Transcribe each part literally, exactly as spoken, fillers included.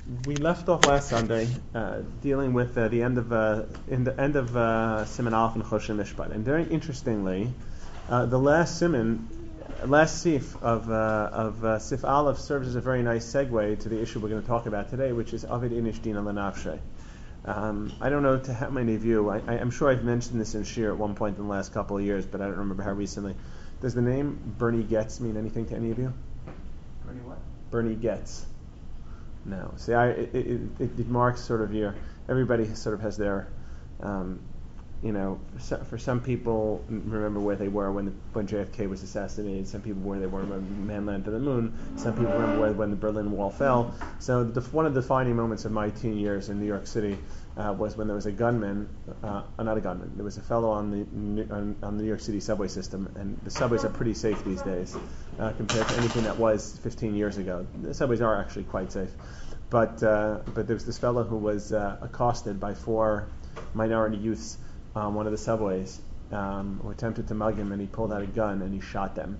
we left off last Sunday uh, dealing with uh, the end of uh, in the end of uh, Siman Aleph and Choshen Mishpat, and very interestingly, uh, the last Siman, last Sif of uh, of uh, Sif Aleph serves as a very nice segue to the issue we're going to talk about today, which is Avid Inish Dina L'Nafshe. Um, I don't know to how many of you. I, I, I'm sure I've mentioned this in Shir at one point in the last couple of years, but I don't remember how recently. Does the name Bernie Getz mean anything to any of you? Bernie what? Bernie Getz. No. See, I, it, it, it, it marks sort of your, everybody sort of has their, um, you know, for some people remember where they were when the, when J F K was assassinated. Some people where they were when man landed on the moon. Some people remember where, when the Berlin Wall fell. So the, one of the defining moments of my teen years in New York City uh, was when there was a gunman, uh, not a gunman, there was a fellow on the on, on the New York City subway system, and the subways are pretty safe these days uh, compared to anything that was fifteen years ago. The subways are actually quite safe. But uh, but there was this fellow who was uh, accosted by four minority youths on one of the subways, um, who attempted to mug him, and he pulled out a gun and he shot them.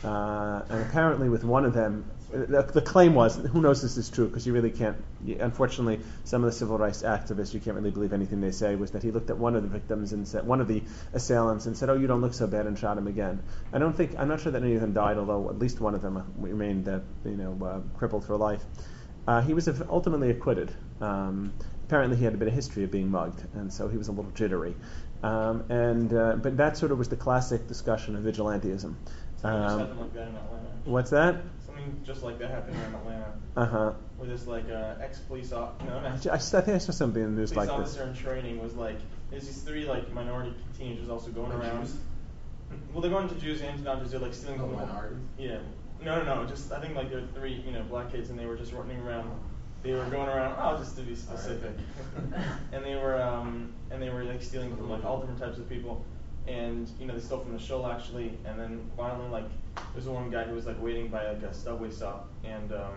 Uh, and apparently with one of them, the, the claim was, who knows if this is true, because you really can't, you, unfortunately, some of the civil rights activists, you can't really believe anything they say, was that he looked at one of the victims and said, one of the assailants and said, oh, you don't look so bad, and shot him again. I don't think, I'm not sure that any of them died, although at least one of them remained, uh, you know, uh, crippled for life. Uh, he was ultimately acquitted. Um, apparently he had a bit of history of being mugged, and so he was a little jittery. Um, and uh, but that sort of was the classic discussion of vigilantism. Um, Something like that in Atlanta. What's that? Something just like that happened in Atlanta. Uh-huh. Where this like uh, ex-police officer, no, I, no, I, I think I saw something in the news police like officer this. in training was like, there's these three like minority teenagers also going around. Well, they're going to Jews and non-Jews. They're like stealing Oh, from minorities? Yeah. No, no, no. Just I think like there were three, you know, black kids, and they were just running around. They were going around. Oh, just to be specific. and they were, um, and they were like stealing from like all different types of people, and you know they stole from the shul actually, and then finally like there's one guy who was like waiting by like a subway stop, and um,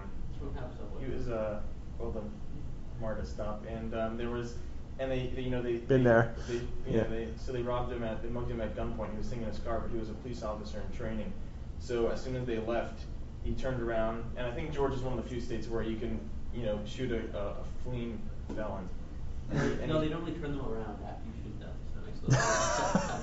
he was uh, well the MARTA stop, and um, there was. And they, they, you know, they been they, there. They, you yeah. know, they, so they robbed him at, they mugged him at gunpoint. He was singing a scar, but he was a police officer in training. So as soon as they left, he turned around, and I think Georgia is one of the few states where you can, you know, shoot a, a, a fleeing felon. And they, and no, they normally turn them around after you shoot them. So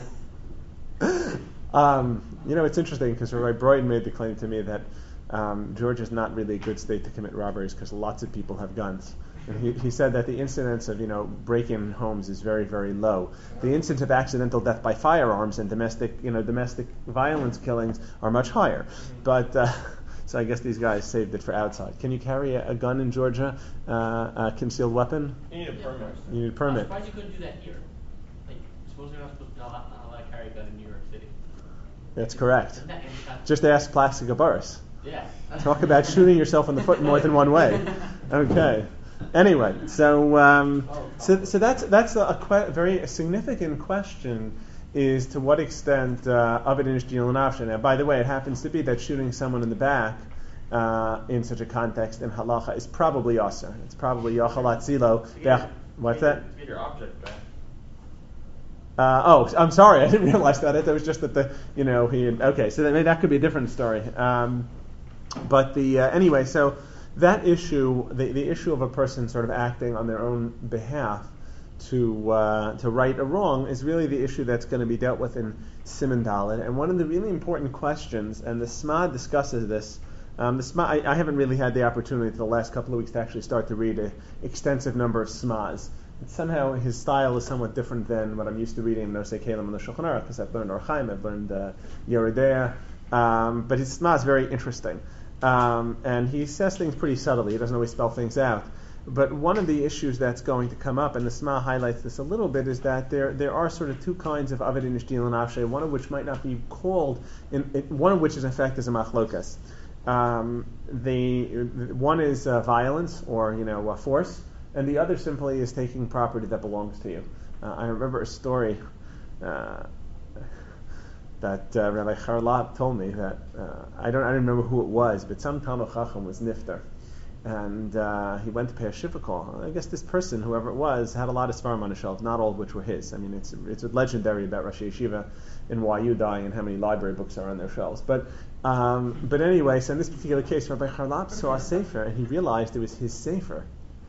it makes um, you know, it's interesting because Rabbi Broyden made the claim to me that um, Georgia is not really a good state to commit robberies because lots of people have guns. And he, he said that the incidence of, you know, break-in homes is very, very low. The incidence of accidental death by firearms and domestic, you know, domestic violence killings are much higher. But uh, so I guess these guys saved it for outside. Can you carry a, a gun in Georgia, uh, a concealed weapon? You need a permit. You need a permit. I'm surprised you couldn't do that here. Like, suppose you're not supposed to not, not allowed to carry a gun in New York City. That's correct. That, Just ask Plaxico Burris. Yeah. Talk about shooting yourself in the foot more than one way. Okay. Anyway, so um, so so that's that's a, a que- very significant question, is to what extent Avid Inish Dina L'Nafshe. Now, by the way, it happens to be that shooting someone in the back uh, in such a context in halacha is probably asur. It's probably yachal atzilo. What's that? To get your object back. Uh, oh, I'm sorry, I didn't realize that. It was just that the you know he had, okay. So that that could be a different story. Um, but the uh, anyway, so. That issue, the, the issue of a person sort of acting on their own behalf to uh, to right a wrong, is really the issue that's going to be dealt with in Siman Daled. And one of the really important questions, and the Smad discusses this. Um, the Smad, I, I haven't really had the opportunity the last couple of weeks to actually start to read an extensive number of Smads. And somehow his style is somewhat different than what I'm used to reading in Nosei Kalim and the Shulchan Aruch, because I've learned Or Chaim, I've learned uh, Yeridea, um, but his Smad is very interesting. Um, and he says things pretty subtly. He doesn't always spell things out. But one of the issues that's going to come up, and the Sma highlights this a little bit, is that there there are sort of two kinds of Avid Inish Dina L'Nafshe, one of which might not be called, in, in, one of which is in fact is a machlokas. Um, the, the one is uh, violence, or you know, uh, force, and the other simply is taking property that belongs to you. Uh, I remember a story. Uh, that uh, Rabbi Charlap told me that, uh, I don't I don't remember who it was, but some Talmud Chacham was niftar. And uh, he went to pay a shiva call. I guess this person, whoever it was, had a lot of svarim on his shelf, not all of which were his. I mean, it's it's legendary about Rashi Yeshiva and Y U dying and how many library books are on their shelves. But um, but anyway, so in this particular case, Rabbi Charlap saw a sefer, and he realized it was his sefer.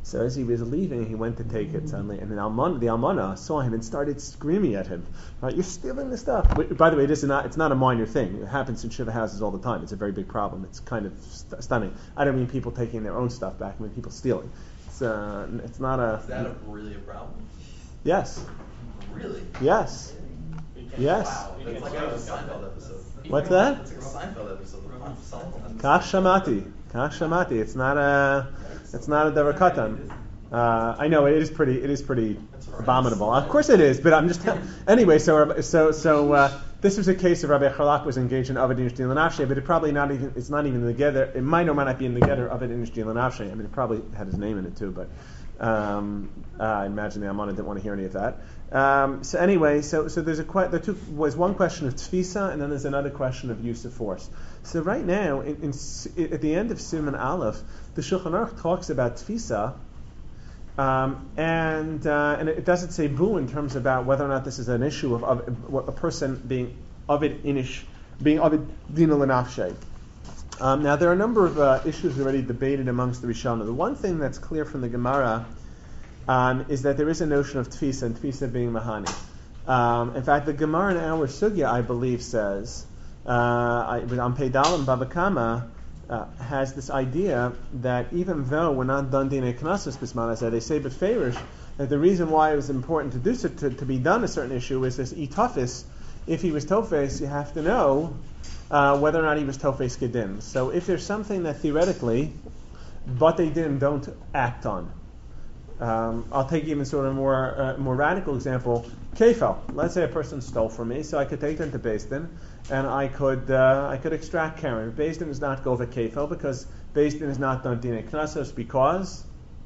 So as he was leaving, he went to take it suddenly, and the almana, the almana saw him and started screaming at him. Right, you're stealing the stuff. By the way, it is not, it's not a minor thing. It happens in shiva houses all the time. It's a very big problem. It's kind of st- stunning. I don't mean people taking their own stuff back. I mean people stealing. It's, uh, it's not a... Is that a, really a problem? Yes. Really? Yes. Yes. Wow. It's like a Seinfeld episode. What's that? It's like a Seinfeld episode. Kach shamati. Kach shamati. It's not a... It's not a davar katan. Uh, I know it is pretty. It is pretty abominable. Of course it is, but I'm just anyway. So so so uh, this was a case of Rabbi Charlak was engaged in Avad Inish Din L'Nafshei, but it probably not even. It's not even in the Geder. It might or might not be in the Geder of Avad Inish Din L'Nafshei. I mean, it probably had his name in it too, but um, uh, I imagine the Amana didn't want to hear any of that. Um, so anyway, so so there's a que- there two, was one question of tfisa, and then there's another question of use of force. So right now, in, in, at the end of Siman Aleph, the Shulchan Aruch talks about tfisa. Um, and uh, and it doesn't say boo in terms about whether or not this is an issue of, of a person being ovid inish, being ovid dina l'nafshei. Um, now there are a number of uh, issues already debated amongst the Rishonim. The one thing that's clear from the Gemara um, is that there is a notion of tfisa, and tfisa being mahani. Um, in fact, the Gemara in our sugya, I believe, says uh, I, on Peidalim Baba Kama. Uh, has this idea that even though we're not done dinei knesses bisman aseh, they say beferish that the reason why it was important to do so, to, to be done a certain issue is this itafis. If he was tofes, you have to know uh, whether or not he was tofes kedin. So if there's something that theoretically, but they didn't, don't act on. Um, I'll take even sort of a more uh, more radical example. Kefel. Let's say a person stole from me, so I could take them to Beis Din, and I could uh, I could extract Karen. Beis Din does not go for Kefel because Beis Din is not done dinei knesses because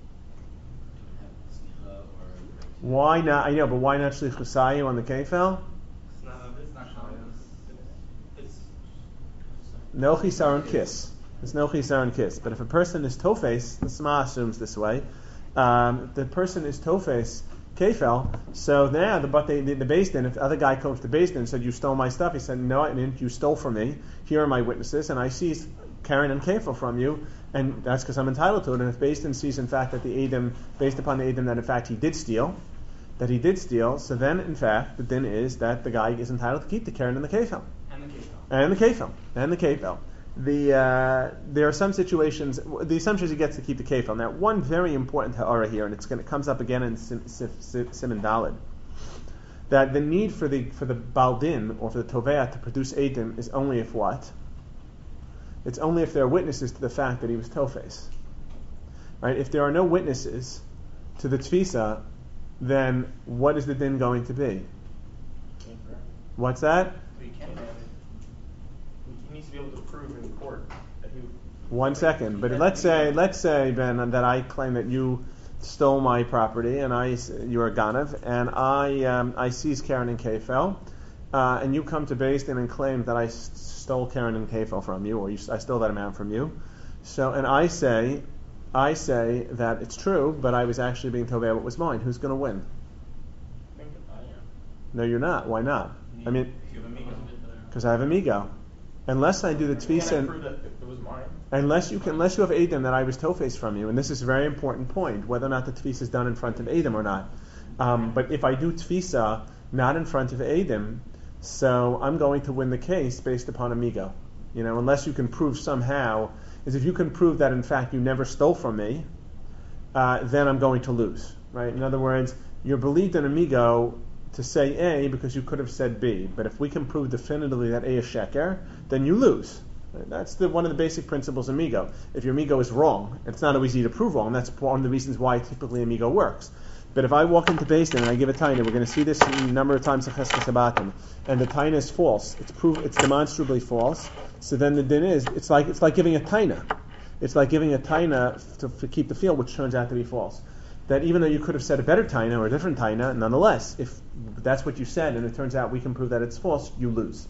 why not? I know, but why not shlich chasayu on the Kefel? No chisaron kiss. There's no chisaron kiss. But if a person is tofes, the Sma assumes this way. Um, the person is tofes kefel, so now the but the, the, the Beis Din, if the other guy comes to Beis Din and said, you stole my stuff, he said, no, I didn't, you stole from me, here are my witnesses, and I seized Karen and kefel from you, and that's because I'm entitled to it. And if Beis Din sees in fact that the Edom, based upon the Edom that in fact he did steal, that he did steal, so then in fact the din is that the guy is entitled to keep the Karen and the kefel. And the kefel. And the kefel. And the kefel. The uh, there are some situations. The assumption is he gets to keep the kefel. Now, one very important ha'ara here, and it's going to comes up again in Sim, Sim, Sim, Siman Daled, that the need for the for the baldin or for the tovea to produce edim is only if what? It's only if there are witnesses to the fact that he was tofes. Right? If there are no witnesses to the tfisa, then what is the din going to be? What's that? He needs to be able to prove in court that he. One second, but let's say, let's say, Ben, that I claim that you stole my property, and I, you're a ganav, and I, um, I seize Karen and Kefel, uh, and you come to Beis Din and claim that I st- stole Karen and Kefel from you, or you, I stole that amount from you. So, and I say, I say that it's true, but I was actually being told what was mine. Who's going to win? I think I am. No, you're not. Why not? I mean, You have amigo. because I have amigo. Unless I do the Can I tfisa, prove that it was mine? unless you can, unless you have Edom that I was tofes from you, and this is a very important point, whether or not the tfisa is done in front of Edom or not. Um, but if I do tfisa not in front of Edom, so I'm going to win the case based upon amigo. You know, unless you can prove somehow, is if you can prove that in fact you never stole from me, uh, then I'm going to lose. Right? In other words, you're believed in amigo to say A because you could have said B. But if we can prove definitively that A is sheker, then you lose. That's the, one of the basic principles of amigo. If your amigo is wrong, it's not always easy to prove wrong. That's one of the reasons why typically amigo works. But if I walk into Beis Din and I give a taina, we're going to see this a number of times in Cheskas Sabatim, and the taina is false. It's proof. It's demonstrably false. So then the din is it's like it's like giving a taina. It's like giving a taina to, to keep the field, which turns out to be false. That even though you could have said a better taina or a different taina, nonetheless, if that's what you said and it turns out we can prove that it's false, you lose.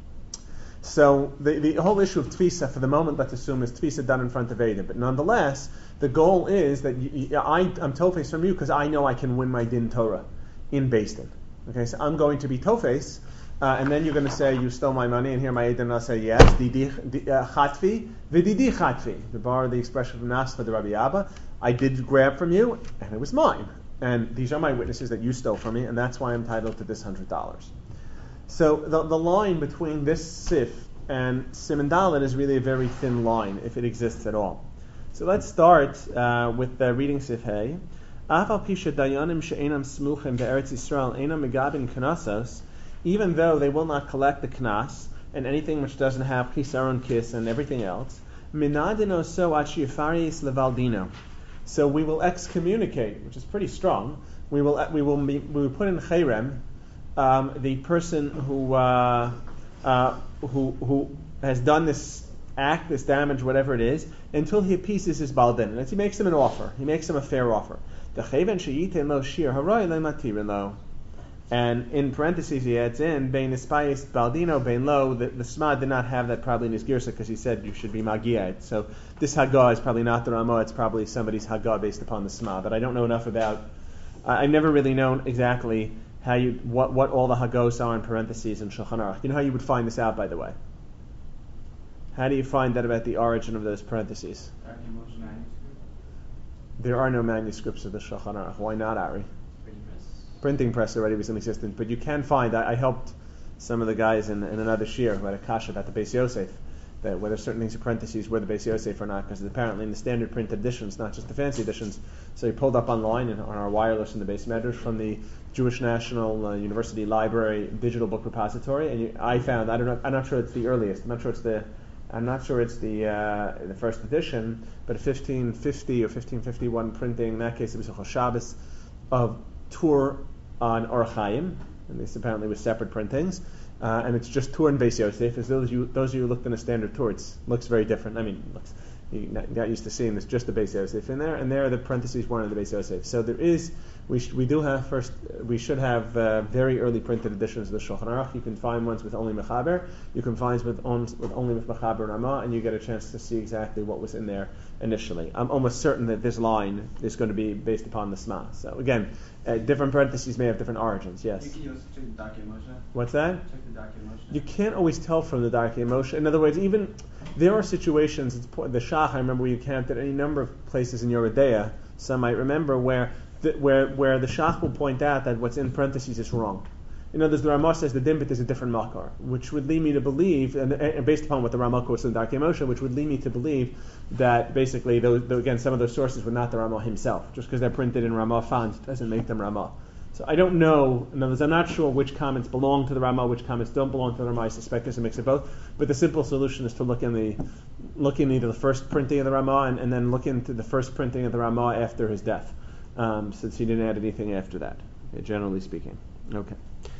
So the, the whole issue of tfisa, for the moment, let's assume, is tfisa done in front of Edom. But nonetheless, the goal is that you, you, I, I'm tofes from you because I know I can win my din Torah in Beis Din. Okay, so I'm going to be tofes uh, and then you're going to say you stole my money, and here my Eidim will say yes, didi uh, chatvi, v'didi chatvi. To borrow the expression from Nasfa the Rabbi Abba, I did grab from you, and it was mine. And these are my witnesses that you stole from me, and that's why I'm entitled to this hundred dollars. So the the line between this sif and Siman Dalet is really a very thin line, if it exists at all. So let's start uh, with the reading sif hey. Afal pisha dayanim she'enam smuchim be'eretz Yisrael enam megabin knasos, even though they will not collect the knas and anything which doesn't have chisaron kiss and everything else, minadino so achi yifaris levaldino. So we will excommunicate, which is pretty strong. We will we will be, we will put in cherem um, the person who uh, uh, who who has done this act, this damage, whatever it is, until he appeases his baldin. And he makes him an offer. He makes him a fair offer. The cheven sheyitem lo shir haroy le matirin lo. And in parentheses he adds in bein ispayis baldino bein lo. The, the Sma did not have that probably in his girsa because he said you should be magiyah. So this Haggah is probably not the Ramah. It's probably somebody's Haggah based upon the Sma. But I don't know enough about. Uh, I've never really known exactly how you what, what all the Haggos are in parentheses in Shulchan Aruch. You know how you would find this out, by the way. How do you find that about the origin of those parentheses? There are no manuscripts of the Shulchan Aruch. Why not, Ari? Printing press already was in existence, but you can find. I, I helped some of the guys in, in another shir who had a kasha about the Beis Yosef, that whether certain things are parentheses were the Beis Yosef or not, because apparently in the standard print editions, not just the fancy editions. So he pulled up online and on our wireless in the Beis Medrash from the Jewish National uh, University Library digital book repository, and you, I found. I don't know. I'm not sure it's the earliest. I'm not sure it's the. I'm not sure it's the uh, the first edition, but a fifteen fifty or fifteen fifty-one printing. In that case, it was a Shabbos of Tur on Or Chaim, and this apparently was separate printings, uh, and it's just Tur and Beis Yosef. As those of you those of you who looked in a standard Tur, it looks very different. I mean, it looks, you got used to seeing this just the Beis Yosef in there, and there the parentheses weren't in the Beis Yosef. So there is we sh- we do have first we should have uh, very early printed editions of the Shulchan Aruch. You can find ones with only Mechaber. You can find ones with, on, with only with Mechaber and Ramah, and you get a chance to see exactly what was in there initially. I'm almost certain that this line is going to be based upon the Sma. So again, uh, different parentheses may have different origins. Yes. You can use check the Darkei Moshe. What's that? Check the Darkei Moshe. You can't always tell from the Darkei Moshe. In other words, even there are situations. It's, the Shach, I remember we camped at any number of places in Yoredeya. Some might remember where the, where where the Shach will point out that what's in parentheses is wrong. In other words, the Ramah says the dimbit is a different makar, which would lead me to believe, and, and based upon what the Ramah quotes in the Darkei Moshe, which would lead me to believe that basically, those, those, again, some of those sources were not the Ramah himself. Just because they're printed in Ramah font doesn't make them Ramah. So I don't know. In other words, I'm not sure which comments belong to the Ramah, which comments don't belong to the Ramah. I suspect there's a mix of both. But the simple solution is to look in the look in either the first printing of the Ramah and, and then look into the first printing of the Ramah after his death, um, since he didn't add anything after that, okay, generally speaking. Okay.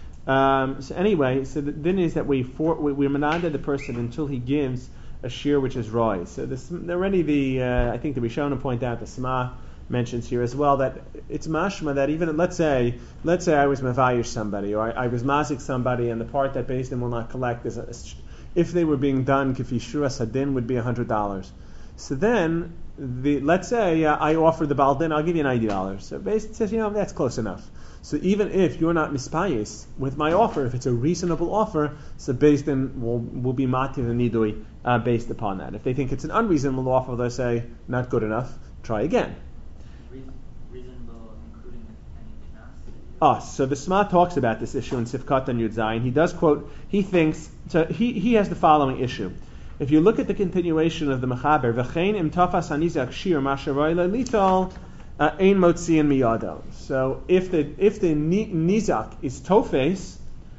Um, so anyway, so the thing is that we for, we, we manada the person until he gives a shear which is roy. So this already the uh, I think the Rishona point out the Sma mentions here as well that it's mashma that even let's say let's say I was mavayish somebody or I, I was mazik somebody and the part that Beis Din will not collect is a, if they were being done kifi shura sadin would be a hundred dollars. So then the let's say uh, I offer the baldin, I'll give you ninety dollars. So Beis Din says, you know, that's close enough. So even if you're not mispayis with my offer, if it's a reasonable offer, so Beis Din will will be mati the nidui uh, based upon that. If they think it's an unreasonable offer, they'll say not good enough. Try again. Reasonable, including any knas. Ah, so the Sma talks about this issue in Sifkat and Yud Zayin. He does quote. He thinks so. He he has the following issue. If you look at the continuation of the Mechaber, v'chein im tafas hanizak shir masharoy litol. Ein motziin miyado. So if the if the nizak is tofes,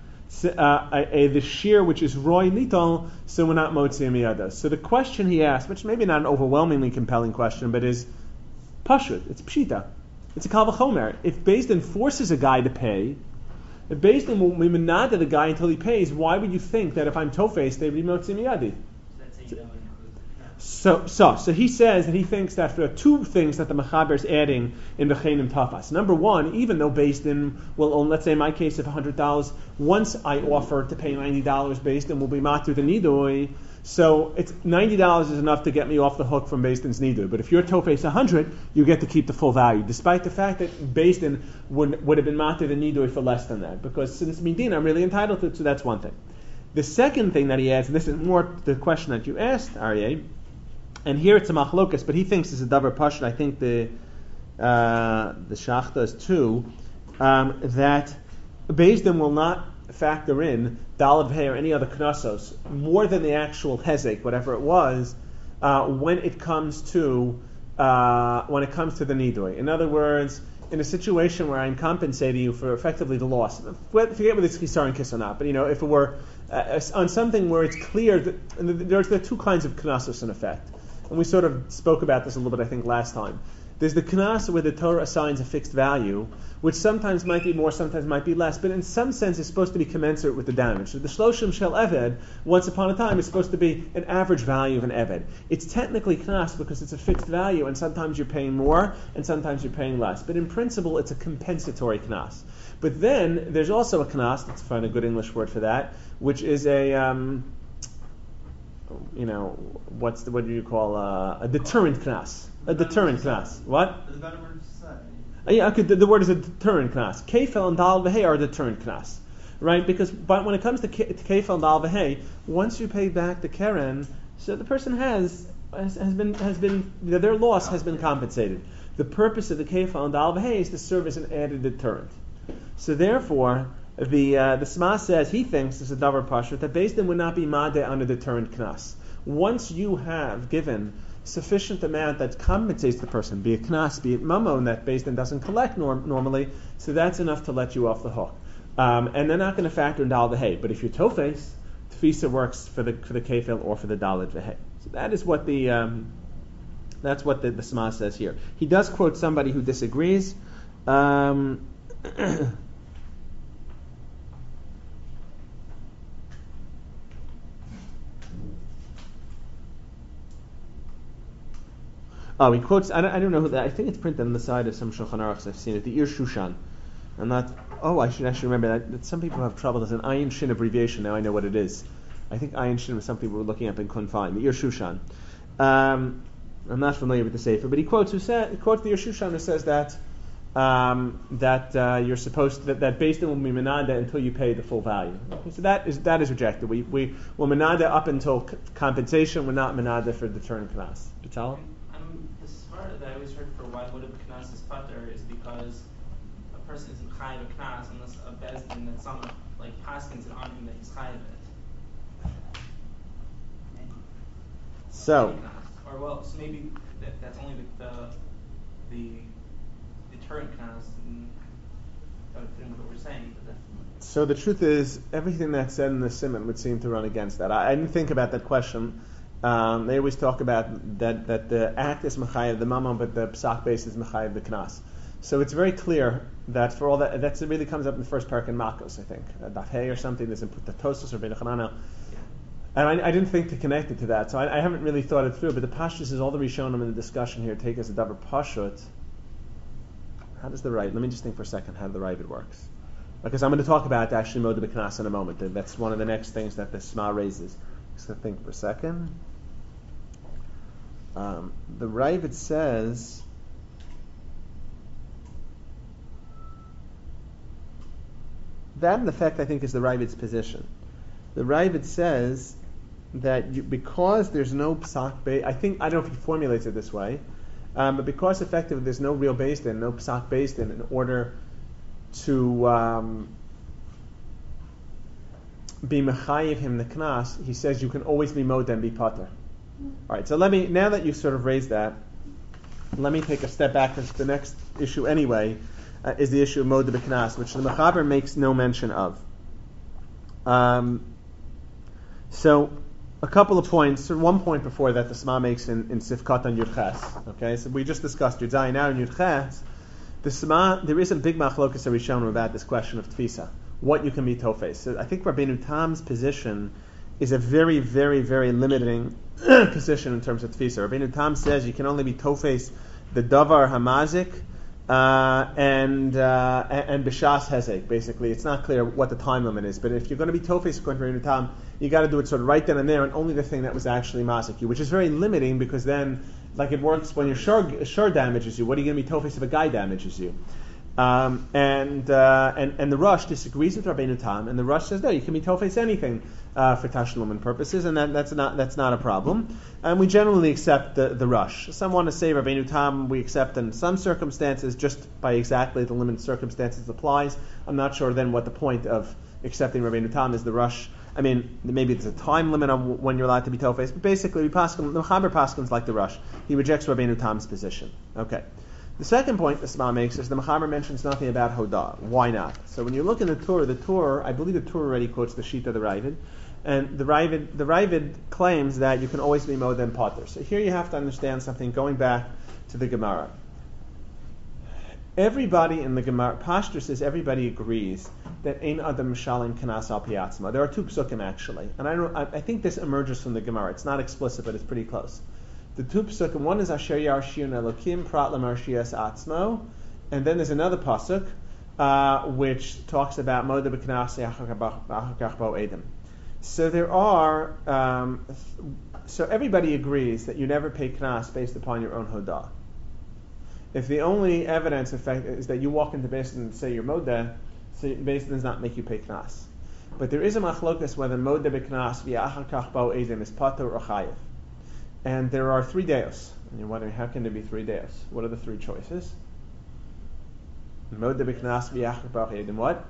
uh, a, a, the shear which is roy litol, so we're not motziin miyado. So the question he asked, which maybe not an overwhelmingly compelling question, but is pashut. It's pshita. It's a kal v'chomer. If Beis Din forces a guy to pay, if Beis Din will menada the guy until he pays, why would you think that if I'm tofes they would be motziin miyadi? So, so, so he says that he thinks that there are two things that the Mechaber is adding in B'cheinim Tafas. Number one, even though Beis Din will own, let's say in my case of one hundred dollars, once I offer to pay ninety dollars, Beis Din will be matu the nidoi. So it's ninety dollars is enough to get me off the hook from Beis Din's Nidui. But if you're Tofes one hundred, you get to keep the full value, despite the fact that Beis Din would, would have been matir the Nidui for less than that. Because since Midin, I'm really entitled to it, so that's one thing. The second thing that he adds, and this is more the question that you asked, Aryeh, and here it's a machlokas, but he thinks it's a davar pashut. I think the uh, the shachta is too, um, that Beis Din will not factor in dalad v'hei or any other knasos more than the actual hezek, whatever it was, uh, when it comes to uh, when it comes to the nidui. In other words, in a situation where I'm compensating you for effectively the loss, forget whether it's chisar and kiss or not, but you know, if it were uh, on something where it's clear that and there's there are two kinds of knasos in effect, and we sort of spoke about this a little bit, I think, last time. There's the knas where the Torah assigns a fixed value, which sometimes might be more, sometimes might be less, but in some sense is supposed to be commensurate with the damage. So the shloshim shel eved, once upon a time, is supposed to be an average value of an eved. It's technically knas because it's a fixed value, and sometimes you're paying more, and sometimes you're paying less. But in principle, it's a compensatory knas. But then there's also a knas, let's find a good English word for that, which is a um, you know, what's the, what do you call uh, a deterrent knas? A deterrent knas. What? The better word to say. Uh, yeah, okay, the, the word is a deterrent knas. Kefel and dal v'hei are deterrent knas, right? Because but when it comes to, ke, to kefel and dal v'hei, once you pay back the keren, so the person has has, has been has been their loss has been compensated. The purpose of the kefel and dal v'hei is to serve as an added deterrent. So therefore, the uh, the Sma says he thinks it's a davar pashut that Beis Din would not be madeh on a deterrent knas. Once you have given sufficient amount that compensates the person, be it knas, be it mamon, that Beis Din doesn't collect norm- normally, so that's enough to let you off the hook. Um, and they're not going to factor in dal v'hei. But if you're tofes, tefisa works for the for the kefil or for the dalid v'hei. So that is what the um, that's what the, the Sma says here. He does quote somebody who disagrees. Um, Oh, he quotes. I don't, I don't know who that. I think it's printed on the side of some Shulchan Aruchs. I've seen it. The Ir Shushan. I'm not. Oh, I should actually remember that. that some people have trouble. There's an Ayin Shin abbreviation. Now I know what it is. I think Ayin Shin was something we were looking up and couldn't find. The Ir Shushan. Um, I'm not familiar with the Sefer, but he quotes. Who said? He quotes the Ir Shushan who says that um, that uh, you're supposed to, that that Beis Din will be menada until you pay the full value. Okay, so that is that is rejected. We we will menada up until c- compensation. We're not menada for the turn class. Vitala? That I always heard for why would a knas is pater is because a person isn't chayiv a knas unless a bezdin that someone like paskins it on him that he's chayiv it. So, or well, so maybe that, that's only the the, the deterrent knas. That would fit in with what we're saying. But so the truth is, everything that's said in the Siman would seem to run against that. I, I didn't think about that question. Um, they always talk about that, that the act is mechayev the mamon, but the psak base is mechayev the knas. So it's very clear that for all that, that really comes up in the first parak in Makos, I think. Uh, Daf Hey or something, there's in the Tosos or Bein Chanana. And I, I didn't think to connect it to that, so I, I haven't really thought it through, but the Pashtus is all the Rishonim in the discussion here take as a davar pashut. How does the right, let me just think for a second how the Ravid works. Because I'm going to talk about actually Moed B'Knas in a moment. That's one of the next things that the Sma raises. Just to think for a second. Um, the Ravid says that, in effect, I think is the Ravid's position. The Ravid says that you, because there's no psak base, I think I don't know if he formulates it this way, um, but because effectively there's no real Beis Din, no psak Beis Din, in order to um, be mechayiv him the knas, he says you can always be modeh and be pater. All right, so let me, now that you sort of raised that, let me take a step back, because the next issue anyway uh, is the issue of Moed B'Knas, which the Mechaber makes no mention of. Um, so, a couple of points, or one point before that the Sma makes in, in Sifkat and Yudches. Okay, so we just discussed Yud Zayin, now in Yudches, the Sma, there is a big machlokas that we've shown about this question of Tfisa, what you can be tofes. So I think Rabbeinu Tam's position is a very, very, very limiting position in terms of tefisa. Rabbeinu Tam says you can only be tofes the davar hamazik Uh, and uh, and b'shas hezek. Basically, it's not clear what the time limit is. But if you're going to be tofes according to Rabbeinu Tam, you got to do it sort of right then and there, and only the thing that was actually masik you, which is very limiting because then, like it works when your shur, shur damages you. What are you going to be tofes if a guy damages you? Um, and, uh, and and the Rush disagrees with Rabbeinu Tam, and the Rush says no, you can be tofes anything uh, for tashlumin purposes, and that, that's not that's not a problem. And we generally accept the, the Rush. Some want to say Rabbeinu Tam we accept in some circumstances, just by exactly the limited circumstances applies. I'm not sure then what the point of accepting Rabbeinu Tam is. The Rush. I mean, maybe there's a time limit on when you're allowed to be tofes, but basically, we paskin, the Mechaber paskins like the Rush. He rejects Rabbeinu Tam's position. Okay. The second point the Sma makes is the Mechaber mentions nothing about Hodah. Why not? So when you look in the Torah, the Torah, I believe the Torah already quotes the Shita of the Ravid, and the Ravid, the Ravid claims that you can always be Moed and Potter. So here you have to understand something, going back to the Gemara. Everybody in the Gemara, Pashtur says everybody agrees that Ein Adam Shalim Kanas Al Piatzma. There are two psukim actually, and I don't. I, I think this emerges from the Gemara. It's not explicit, but it's pretty close. The two psukim, one is Asher Yarshiyun Elokim Prat L'Marshias Atzmo, and then there's another pasuk uh, which talks about Moed B'Knas Yachakach Bo Edom. So there are. Um, so everybody agrees that you never pay knas based upon your own hodah. If the only evidence, in fact, is that you walk into Beis Din and say you're Modeh, so Beis Din does not make you pay knas. But there is a machlokas whether Modeh b'knas v'yachakach bo edom is patur or chayiv. And there are three deos. And you're wondering, how can there be three deos? What are the three choices? Modeh b'knas v'yachakach bo edom. What?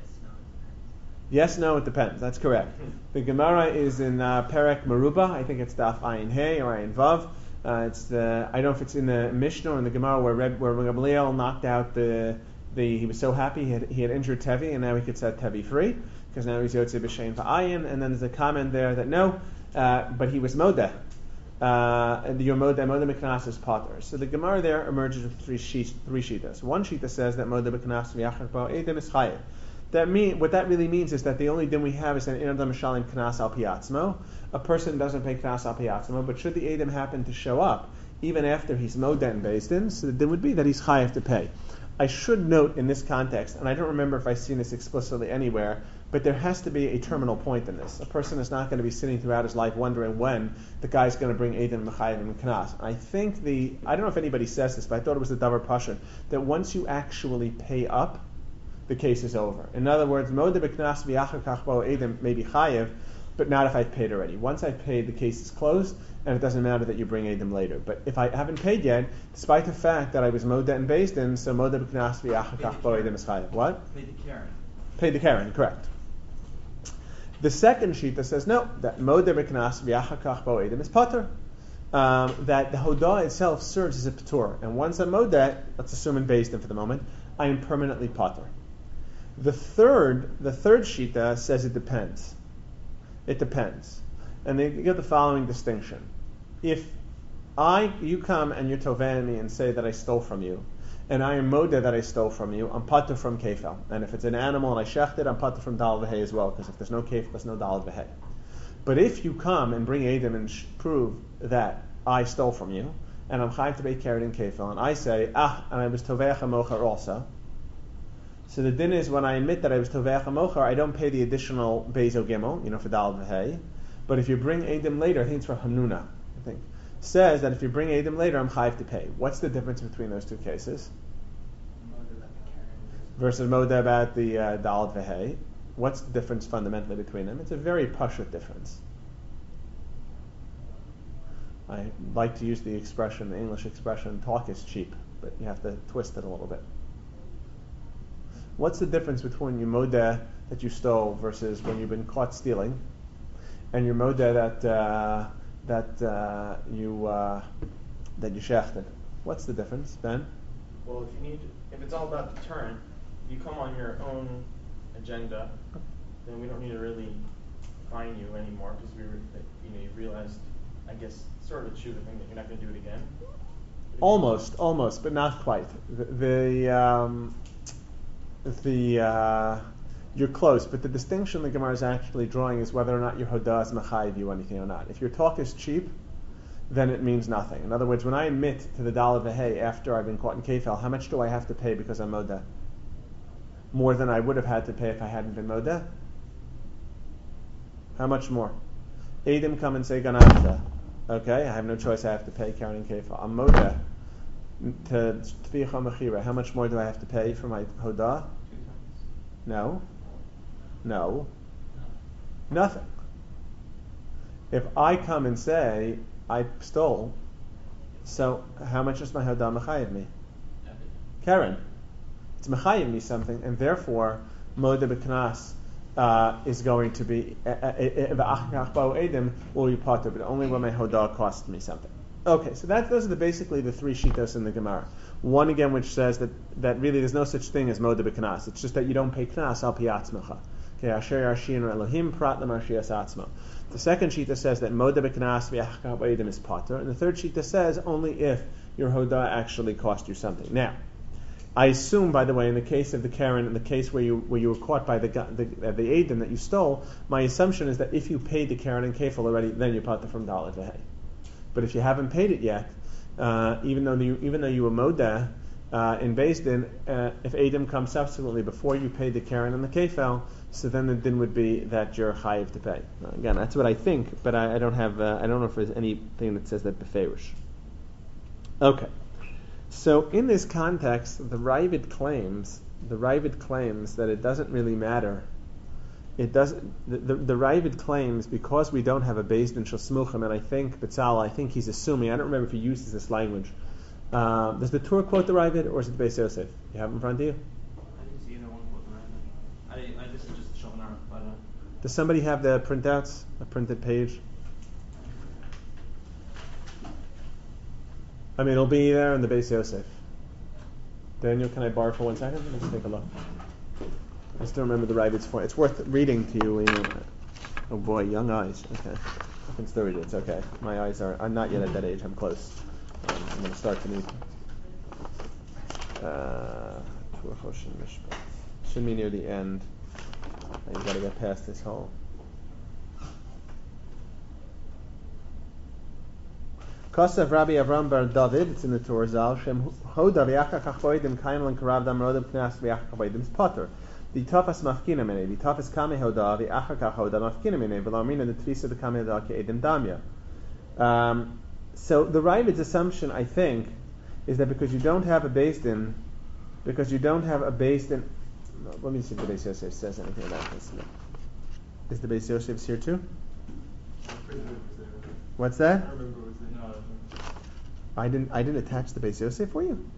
Yes, no, it depends. That's correct. The Gemara is in uh, Perek Meruba. I think it's Daf Ayin Hey or Ayin Vav. Uh, it's the I don't know if it's in the Mishnah or in the Gemara where Reb, where Gamliel knocked out the the he was so happy he had, he had injured Tevi and now he could set Tevi free because now he's Yotze B'Shein V'Ayin, and then there's a comment there that no, uh, but he was Modeh. Uh, and your Modeh Modeh B'Knas is Potter. So the Gemara there emerges with three sheet, three shitas. One shita says that Modeh B'Knas v'Yachar Bo Edom is Chayev. That mean what that really means is that the only din we have is an inadam shalim knas al piatzmo. A person doesn't pay knas al piatzmo, but should the adam happen to show up even after he's moden and based in, so the din would be that he's chayav to pay. I should note in this context, and I don't remember if I've seen this explicitly anywhere, but there has to be a terminal point in this. A person is not going to be sitting throughout his life wondering when the guy's going to bring adam mechayev and knas. I think the I don't know if anybody says this, but I thought it was the davar pasha that once you actually pay up, the case is over. In other words, Modeh b'knas v'yachakach bo edom may be chayev, but not if I've paid already. Once I've paid, the case is closed, and it doesn't matter that you bring edom later. But if I haven't paid yet, despite the fact that I was Modeh and based in, so Modeh b'knas v'yachakach bo edom is chayev. What? Paid the Karen. Paid the Karen, correct. The second shita says no, that Modeh b'knas v'yachakach bo edom is pater. Um, that the hodah itself serves as a patur, and once I'm Modeh, let's assume in based in for the moment, I am permanently pater. The third, the third shita says it depends. It depends, and they give the following distinction: if I, you come and you're toveh me and say that I stole from you, and I am modeh that I stole from you, I'm pater from kefel. And if it's an animal and I shecht it, I'm pater from dal v'hei as well, because if there's no kefel, there's no dal v'hei. But if you come and bring edim and sh- prove that I stole from you, and I'm chayav to be carried in kefel, and I say ah, and I was toveh chamocher also. So the din is when I admit that I was tovei chamocher, I don't pay the additional bezo gimel, you know, for dal v'hei. But if you bring edim later, I think it's for Hanuna, I think, says that if you bring edim later, I'm chayav to pay. What's the difference between those two cases? Versus modeh about the uh, dal v'hei. What's the difference fundamentally between them? It's a very pashut difference. I like to use the expression, the English expression, talk is cheap, but you have to twist it a little bit. What's the difference between your modeh that you stole versus when you've been caught stealing, and your modeh that uh, that uh, you uh, that you shechted? What's the difference, Ben? Well, if you need, if it's all about deterrent, you come on your own agenda, then we don't need to really fine you anymore because we, re- you know, you realized, I guess, sort of a true thing that you're not going to do it again. Almost, almost, but not quite. The, the um, The uh, you're close, but the distinction the Gemara is actually drawing is whether or not your hodah is mechayiv you anything or not. If your talk is cheap, then it means nothing. In other words, when I admit to the Daled V'Hei after I've been caught in Kefel, how much do I have to pay because I'm Modeh? More than I would have had to pay if I hadn't been Modeh? How much more? Eidim come and say Ganavta. Okay, I have no choice, I have to pay Karen and Kefel. I'm Modeh. To Tvicha Mechira, how much more do I have to pay for my Hodah? No. No. Nothing. If I come and say, I stole, so how much is my Hodah Mechayev me? Karen. It's Mechayev me something, and therefore, Modeh B'Knas uh, is going to be, V'achkach Ba'u Eidim will be potter, but only when my Hodah costs me something. Okay, so that, those are the, basically the three shitas in the Gemara. One again, which says that, that really there's no such thing as Modeh B'Knas. It's just that you don't pay Knas al pi atzmecha. Okay, Asher Yashinu Elohim Prat L'Marshias Atzmo. The second shita says that Modeh B'Knas v'Achkach B'Eidim is potter, and the third shita says only if your Hodah actually cost you something. Now, I assume, by the way, in the case of the Karen, in the case where you where you were caught by the the, uh, the Eidim that you stole, my assumption is that if you paid the Karen and Kefil already, then you're potter from Daled V'Hei. But if you haven't paid it yet, uh, even though you, even though you were Modeh uh, in Beis Din, uh, if Eidim comes subsequently before you paid the Karen and the Kefel, so then the din would be that you're chayiv to pay. Now, again, that's what I think, but I, I don't have. Uh, I don't know if there's anything that says that beferish. Okay, so in this context, the Ravid claims the Ravid claims that it doesn't really matter. It doesn't. The, the, the Ravid claims because we don't have a Beis Din shel Smuchim, and I think Betzal, I think he's assuming. I don't remember if he uses this language. Uh, does the Torah quote the Ravid, or is it the Beis Yosef? You have it in front of you? I didn't see either one quote the Ravid. I, I this is just showing our, but uh, Does somebody have the printouts, a printed page? I mean, it'll be there in the Beis Yosef. Daniel, can I borrow for one second? Let's take a look. I still remember the Ravid's point. It's worth reading to you. you know. Oh boy, young eyes. Okay. I can still read it. It's okay. My eyes are, I'm not yet at that age. I'm close. Um, I'm going to start to need. Uh, should be near the end. You've got to get past this whole. Kosav Rabbi Avram Bar David, it's in the Torah Zal, Shem Hoda v'yachach achboidim kaim lan karav dam rodem knas v'yachach achboidim is potter. The tafas mafkina mene, the tafas kame hoda v'yachach hoda mafkina mene, v'lamina the tvisa the kame hoda ke'edim damya. Um, so the Ravid's assumption, I think, is that because you don't have a Beis Din, because you don't have a Beis Din, let me see if the Beis Yosef says anything about this. Is the Beis Yosef here too? What's that? I remember it was there. No, I didn't. I didn't attach the Beis Yosef for you.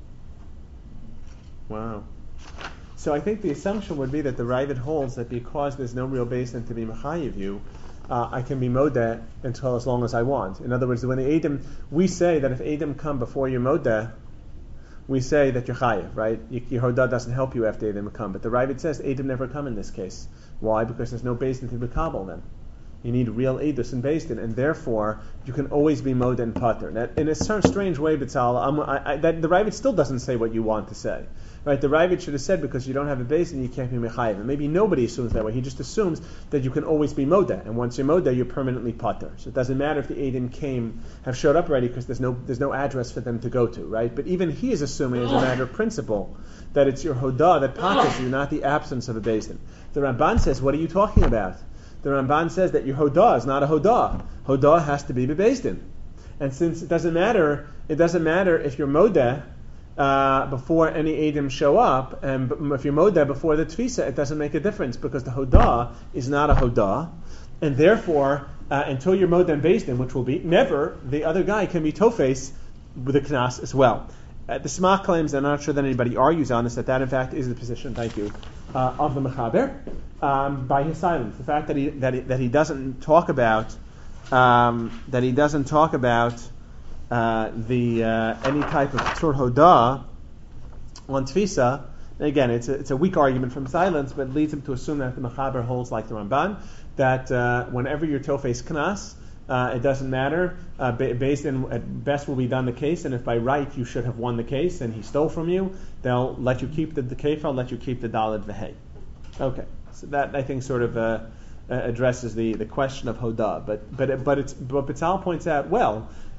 Wow. So I think the assumption would be that the Ravid holds that because there's no real Beis Din to be mechayiv you, uh, I can be modeh until as long as I want. In other words, when the Eidim, we say that if Eidim come before you modeh, we say that you're chayiv, right? Your hodah doesn't help you after Eidim come. But the Ravid says Eidim never come in this case. Why? Because there's no Beis Din to be kabel then. You need real Eidus and Beis Din, and therefore you can always be Modeh and Pater. That, in a certain strange way, B'tzal, I'm, I, I, that the Ravid still doesn't say what you want to say. Right? The Ravid should have said because you don't have a Beis Din, you can't be Mechayiv. And maybe nobody assumes that way. He just assumes that you can always be Modeh, and once you're Modeh, you're permanently Pater. So it doesn't matter if the Eidim came, have showed up already, because there's no there's no address for them to go to. Right? But even he is assuming, as a matter of principle, that it's your Hodah that paters you, not the absence of a Beis Din. The Ramban says, what are you talking about? The Ramban says that your Hodah is not a Hodah. Hodah has to be Beis Din. And since it doesn't matter, it doesn't matter if you're Modeh uh, before any Eidim show up, and if you're Modeh before the Tfisa, it doesn't make a difference because the Hodah is not a Hodah, and therefore, uh, until you're Modeh and Beis Din, which will be never, the other guy can be Tofes with a Knas as well. Uh, the Smach claims, and I'm not sure that anybody argues on this, that that in fact is the position, thank you, uh, of the Mechaber, um, by his silence. The fact that he that he, that he doesn't talk about um, that he doesn't talk about uh, the uh, any type of Tur Hodah on Tfisa. And again, it's a, it's a weak argument from silence, but it leads him to assume that the Mechaber holds like the Ramban, that uh, whenever you're Tofes Knas, Uh, it doesn't matter. Uh, based in at best will be done the case, and if by right you should have won the case and he stole from you, they'll let you keep the, the kefal, let you keep the daled v'hei. Okay, so that I think sort of uh, uh, addresses the, the question of hodah. But but but it's but Betzal points out, well,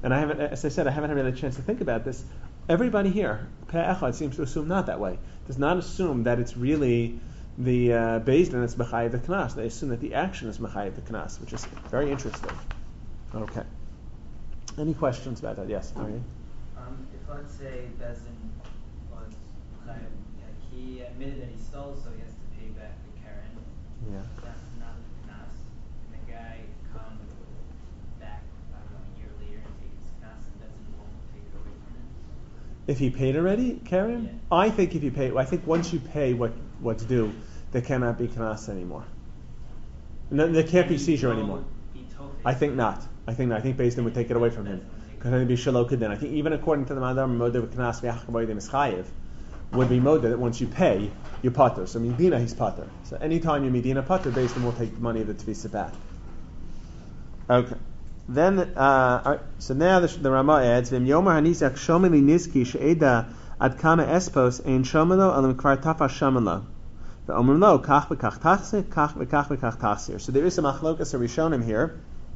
and I haven't, as I said, I haven't had really a chance to think about this. Everybody here, Peh Echad, seems to assume not that way. Does not assume that it's really the uh, Beis Din that's Mechayev the Knas. They assume that the action is Mechayev the Knas, which is very interesting. Okay. Any questions about that? Yes, Marianne? Um, if let's say Bezdin was kind of, like, he admitted that he stole, so he has to pay back the Karen. Yeah. That's not the Knas. And the guy comes back, I don't know, a year later and takes his Knas, and Bezdin won't take it away from him. If he paid already, Karen? Yeah. I think if you pay, I think once you pay what, what's due, there cannot be Knas anymore. No, there can't be seizure anymore. I think not. I think not. I think Beis Din would take it away from him. Because it'd be Shelo Kedin. I think even according to the Madam, Modeh Knas V'Yachakabaydim is Chayev, would be Modeh that once you pay, you're Pater. So Medina, he's Pater. So anytime you Medina Pater, Beis Din will take the money of the Tvisa back. Okay. Then, uh, right, so now the, the Rama adds, V'im Yomer Hanizak Shomeli Nizki She'eda Ad Kama Espos Ein Shomelo Alim Kvar Tafa Shomelo. V'Omer Lo Kach V'Kach Tachsir Kach V'Kach V'Kach Tachsir. So there is a Machlokas Rishonim here.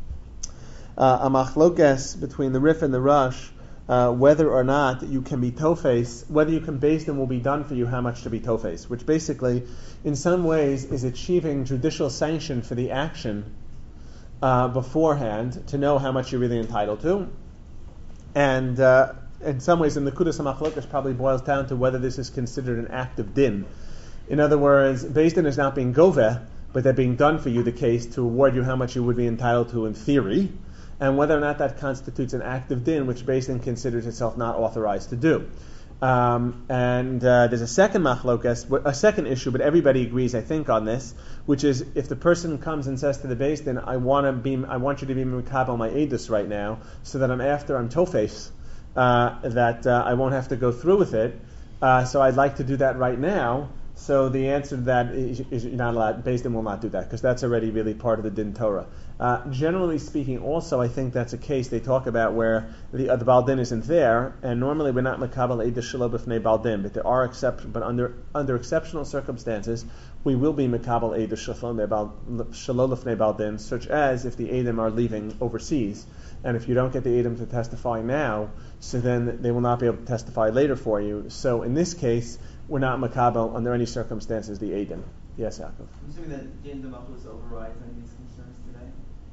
Uh, a machlokas between the Rif and the Rush, uh, whether or not you can be tofes, whether you can base them will be done for you how much to be tofes, which basically, in some ways, is achieving judicial sanction for the action uh, beforehand to know how much you're really entitled to, and uh, in some ways, in the Kudas HaMachlokas probably boils down to whether this is considered an act of din. In other words, Beis Din is not being goveh, but they're being done for you the case to award you how much you would be entitled to in theory, and whether or not that constitutes an act of din, which Beis Din considers itself not authorized to do. Um, and uh, there's a second machlokas, a second issue, but everybody agrees, I think, on this, which is if the person comes and says to the Beis Din, I want to be, I want you to be mekabel my edus right now, so that I'm after I'm tofes, uh, that uh, I won't have to go through with it. Uh, so I'd like to do that right now. So the answer to that is, is you're not allowed. Beis Din will not do that because that's already really part of the Din Torah. Uh, generally speaking, also I think that's a case they talk about where the uh, the Baal Din isn't there, and normally we're not makabel eidah shelo b'fnei Baal Din, but there are exceptions. But under under exceptional circumstances, we will be makabel eidah shelo b'fnei Baal Din, such as if the eidim are leaving overseas, and if you don't get the eidim to testify now, so then they will not be able to testify later for you. So in this case, we're not makabel under any circumstances the eidim. Yes, Yaakov. I'm assuming that Din Damachus overrides any of these concerns today.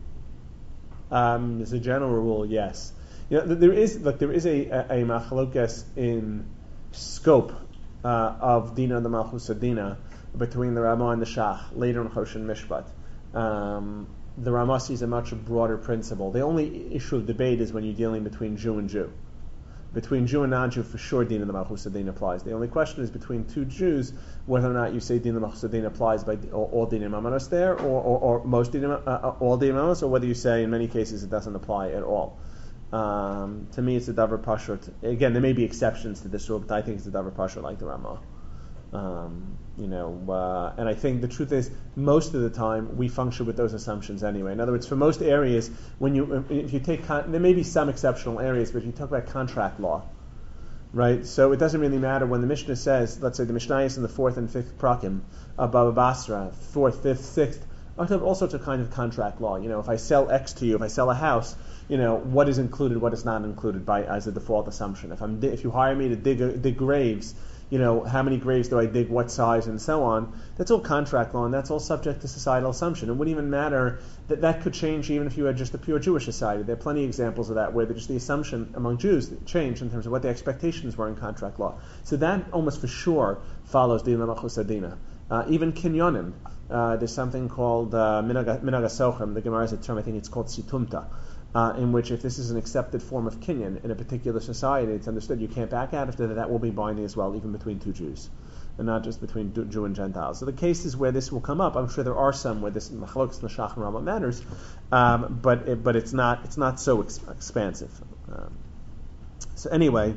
Um, as a general rule, yes. You know, there is look, there is a a, a machlokas in scope uh, of Dina the Malchus Dina between the Rama and the Shach later in Choshen Mishpat. Um, the Rama sees a much broader principle. The only issue of debate is when you're dealing between Jew and Jew. Between Jew and non-Jew, for sure, Din the Malchus Din applies. The only question is between two Jews whether or not you say Din the Malchus Din applies by all, all Din Amanos there, or, or, or most Din uh, all Din Amanos, or whether you say in many cases it doesn't apply at all. Um, to me, it's a davar pashut. Again, there may be exceptions to this rule, but I think it's a davar pashut like the Ramah. Um, you know, uh, and I think the truth is, most of the time we function with those assumptions anyway. In other words, for most areas, when you if you take con- there may be some exceptional areas, but if you talk about contract law, right? So it doesn't really matter when the Mishnah says, let's say the Mishnah is in the fourth and fifth prakim, uh, Baba Basra, fourth, fifth, sixth, all sorts of kinds of contract law. You know, if I sell X to you, if I sell a house, you know, what is included, what is not included by as a default assumption. If I'm if you hire me to dig dig graves, you know, how many graves do I dig, what size, and so on. That's all contract law, and that's all subject to societal assumption. It wouldn't even matter that that could change even if you had just a pure Jewish society. There are plenty of examples of that where just the assumption among Jews changed in terms of what the expectations were in contract law. So that almost for sure follows Din Malchus Adina. Uh, even kinyonim, uh, there's something called uh, minag asochem. The Gemara has a term, I think it's called situmta. Uh, in which if this is an accepted form of kinyan in a particular society, it's understood you can't back out after that. That will be binding as well, even between two Jews, and not just between Jew and Gentiles. So the cases where this will come up, I'm sure there are some where this machlokes nashach and Rama matters, um, but it, but it's not it's not so ex- expansive. Um, so anyway,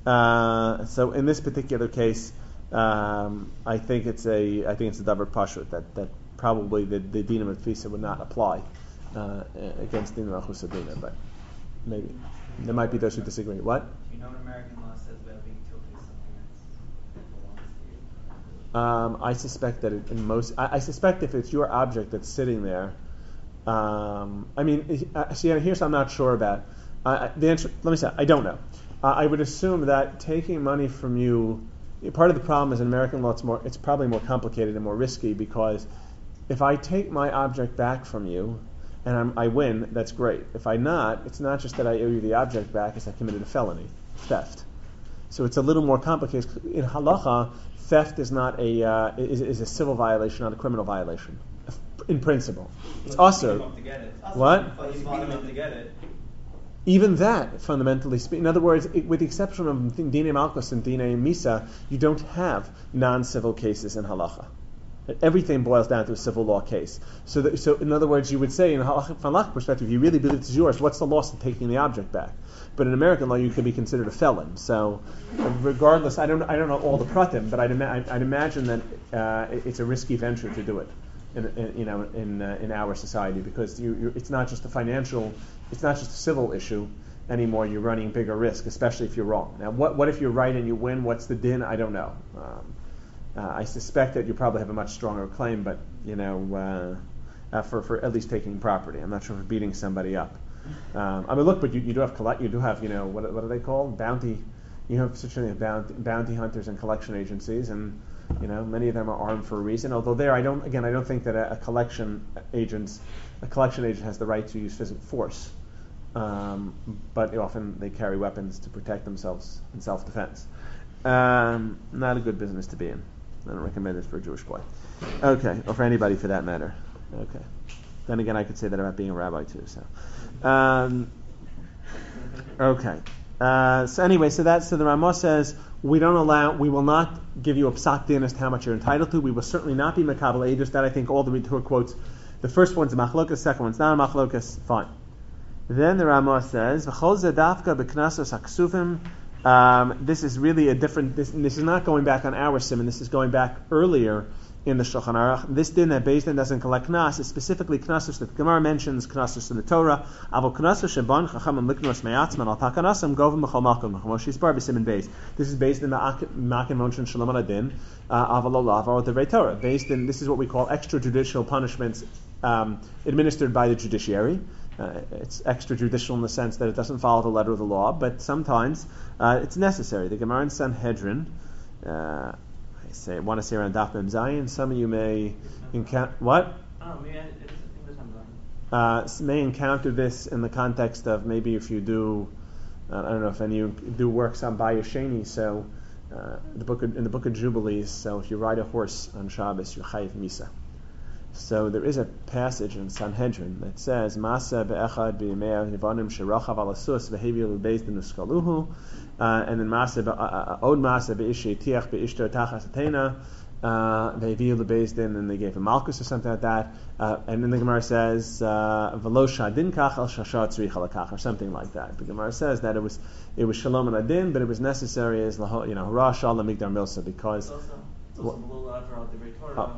uh, so in this particular case, um, I think it's a I think it's a davar pashut that that probably the the dinam of tfisa would not apply. Uh, against Din Malchus Adina, but maybe there might be those who disagree. What? Do you know what American law says about being tilted something that belongs to you? Um, I suspect that it, in most, I, I suspect if it's your object that's sitting there, um, I mean, uh, see, here's I'm not sure about. Uh, the answer, let me say, I don't know. Uh, I would assume that taking money from you, part of the problem is in American law, it's more, it's probably more complicated and more risky because if I take my object back from you and I'm, I win, that's great. If I not, it's not just that I owe you the object back, it's I committed a felony, theft. So it's a little more complicated. In halacha, theft is not a uh, is, is a civil violation, not a criminal violation, in principle. It's also what? But you beat him up to get it. Even that, fundamentally speaking, in other words, it, with the exception of Dinei Malchus and Dinei Misa, you don't have non-civil cases in halacha. Everything boils down to a civil law case. So, that, so in other words, you would say, in a halacha, from halacha perspective, if you really believe it's yours, what's the loss of taking the object back? But in American law, you could be considered a felon. So, regardless, I don't, I don't know all the pratim, but I'd, ima- I'd imagine that uh, it's a risky venture to do it. In, in, you know, in uh, in our society, because you, you're, it's not just a financial, it's not just a civil issue anymore. You're running bigger risk, especially if you're wrong. Now, what what if you're right and you win? What's the din? I don't know. Um, uh, I suspect that you probably have a much stronger claim, but you know, uh, uh, for for at least taking property. I'm not sure for beating somebody up. Um, I mean, look, but you, you do have collect, you do have you know what what are they called? Bounty. You have such a thing as bounty, bounty hunters and collection agencies, and you know, many of them are armed for a reason. Although there, I don't. Again, I don't think that a, a collection agent, a collection agent has the right to use physical force. Um, but often they carry weapons to protect themselves in self-defense. Um, not a good business to be in. I don't recommend it for a Jewish boy. Okay, or for anybody for that matter. Okay. Then again, I could say that about being a rabbi too. So, um, okay. Uh, so anyway, so that's so the Ramah says. We don't allow, we will not give you a psak din as to how much you're entitled to. We will certainly not be makabel edus. That I think all the Torah quotes. The first one's a machlokas, the second one's not a machlokas. Fine. Then the Ramah says, "V'chol zedavka b'knasos haksufim." Um, this is really a different. This, this is not going back on our simon. This is going back earlier in the Shulchan Aruch. This din that Beis Din doesn't collect knas is specifically knasos that the Gemara mentions, knasos in the Torah. Avol knasos sheban chachamim liknos me'atzman al takanasim govim b'chol makom b'chol bar b'simin beis. This is based in the Makin Monshin Shalom Adin Avol olav or the Torah. Based in this is what we call extrajudicial punishments um, administered by the judiciary. Uh, it's extrajudicial in the sense that it doesn't follow the letter of the law, but sometimes uh, it's necessary. The Gemara in Sanhedrin. Uh, I say, I want to say around Daf Mem Zayin. Some of you may encounter what? Oh, maybe I, it's English I'm going. Uh, may encounter this in the context of maybe if you do, uh, I don't know if any of you do works on Bayesheni. So uh, the book of, in the book of Jubilees. So if you ride a horse on Shabbos, you're chayiv misa. So there is a passage in Sanhedrin that says, "Masa be'echad b'yimei hivanim sherachav al asus v'hevi l'beis din uskaluhu," and then "Masa od masa be'ishay tiach be'ishto tachas atena v'hevi l'beis din," and they gave him malchus or something like that. Uh, and then the Gemara says, "V'lo shadin kach al shashat tzrich alakach," or something like that. The Gemara says that it was it was shalom and adin, but it was necessary as you know hara shalom migdar milsa because. It's also, it's also below the Avra of the Torah.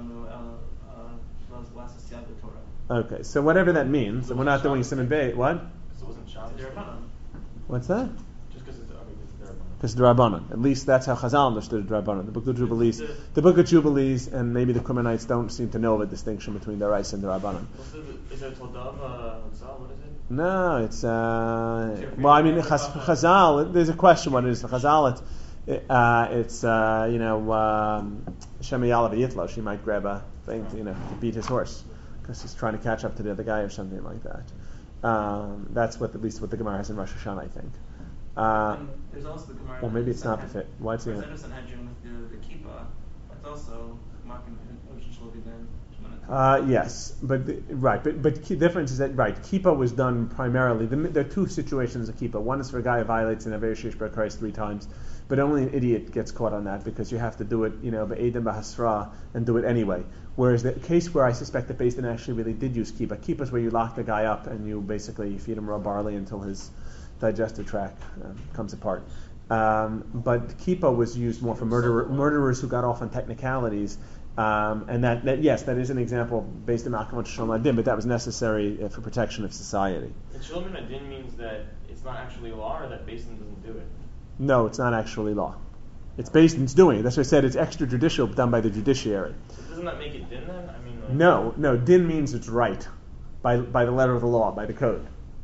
Okay, so whatever that means, and we're not doing Simon Bey. What? So it wasn't Shabbos. What's that? Just because it's I mean it's Derabanan. Because Derabanan. At least that's how Chazal understood Derabanan. The Book of Jubilees, the Book of Jubilees, and maybe the Qumranites don't seem to know the distinction between Deraisa and Derabanan. Is it Todav Chazal? What is it? No, it's uh, well, I mean Chazal. There's a question what it is for Chazal. It's uh, it's uh, you know um, Shemayala v'Yitlo. She might grab a thing, to, you know, to beat his horse. Because he's trying to catch up to the other guy or something like that. Um, that's what at least what the Gemara has in Rosh Hashanah, I think. Uh, there's also the Gemara. Or maybe it's not the fit. Why it's There's Sanhedrin with the, the kippah. That's also Makim Ocean Uh Yes, but the, right, but but the difference is that right, kippah was done primarily. The, there are two situations of kippah. One is for a guy who violates an Aver Sheish Bar Christ three times, but only an idiot gets caught on that because you have to do it, you know, be'edim b'hasra and do it anyway. Whereas the case where I suspect that Beis Din actually really did use kippah, kippah is where you lock the guy up and you basically feed him raw barley until his digestive tract um, comes apart. Um, but kippah was used more for murderer, murderers who got off on technicalities. Um, and that, that, yes, that is an example based on Malkamot Shalom Adin, but that was necessary uh, for protection of society. And Shalom Adin means that it's not actually law, or that Beis Din doesn't do it? No, it's not actually law. It's Beis Din's doing it. That's why I said it's extrajudicial, done by the judiciary. So doesn't that make it din then? I mean, like, no, no. Din means it's right by by the letter of the law, by the code.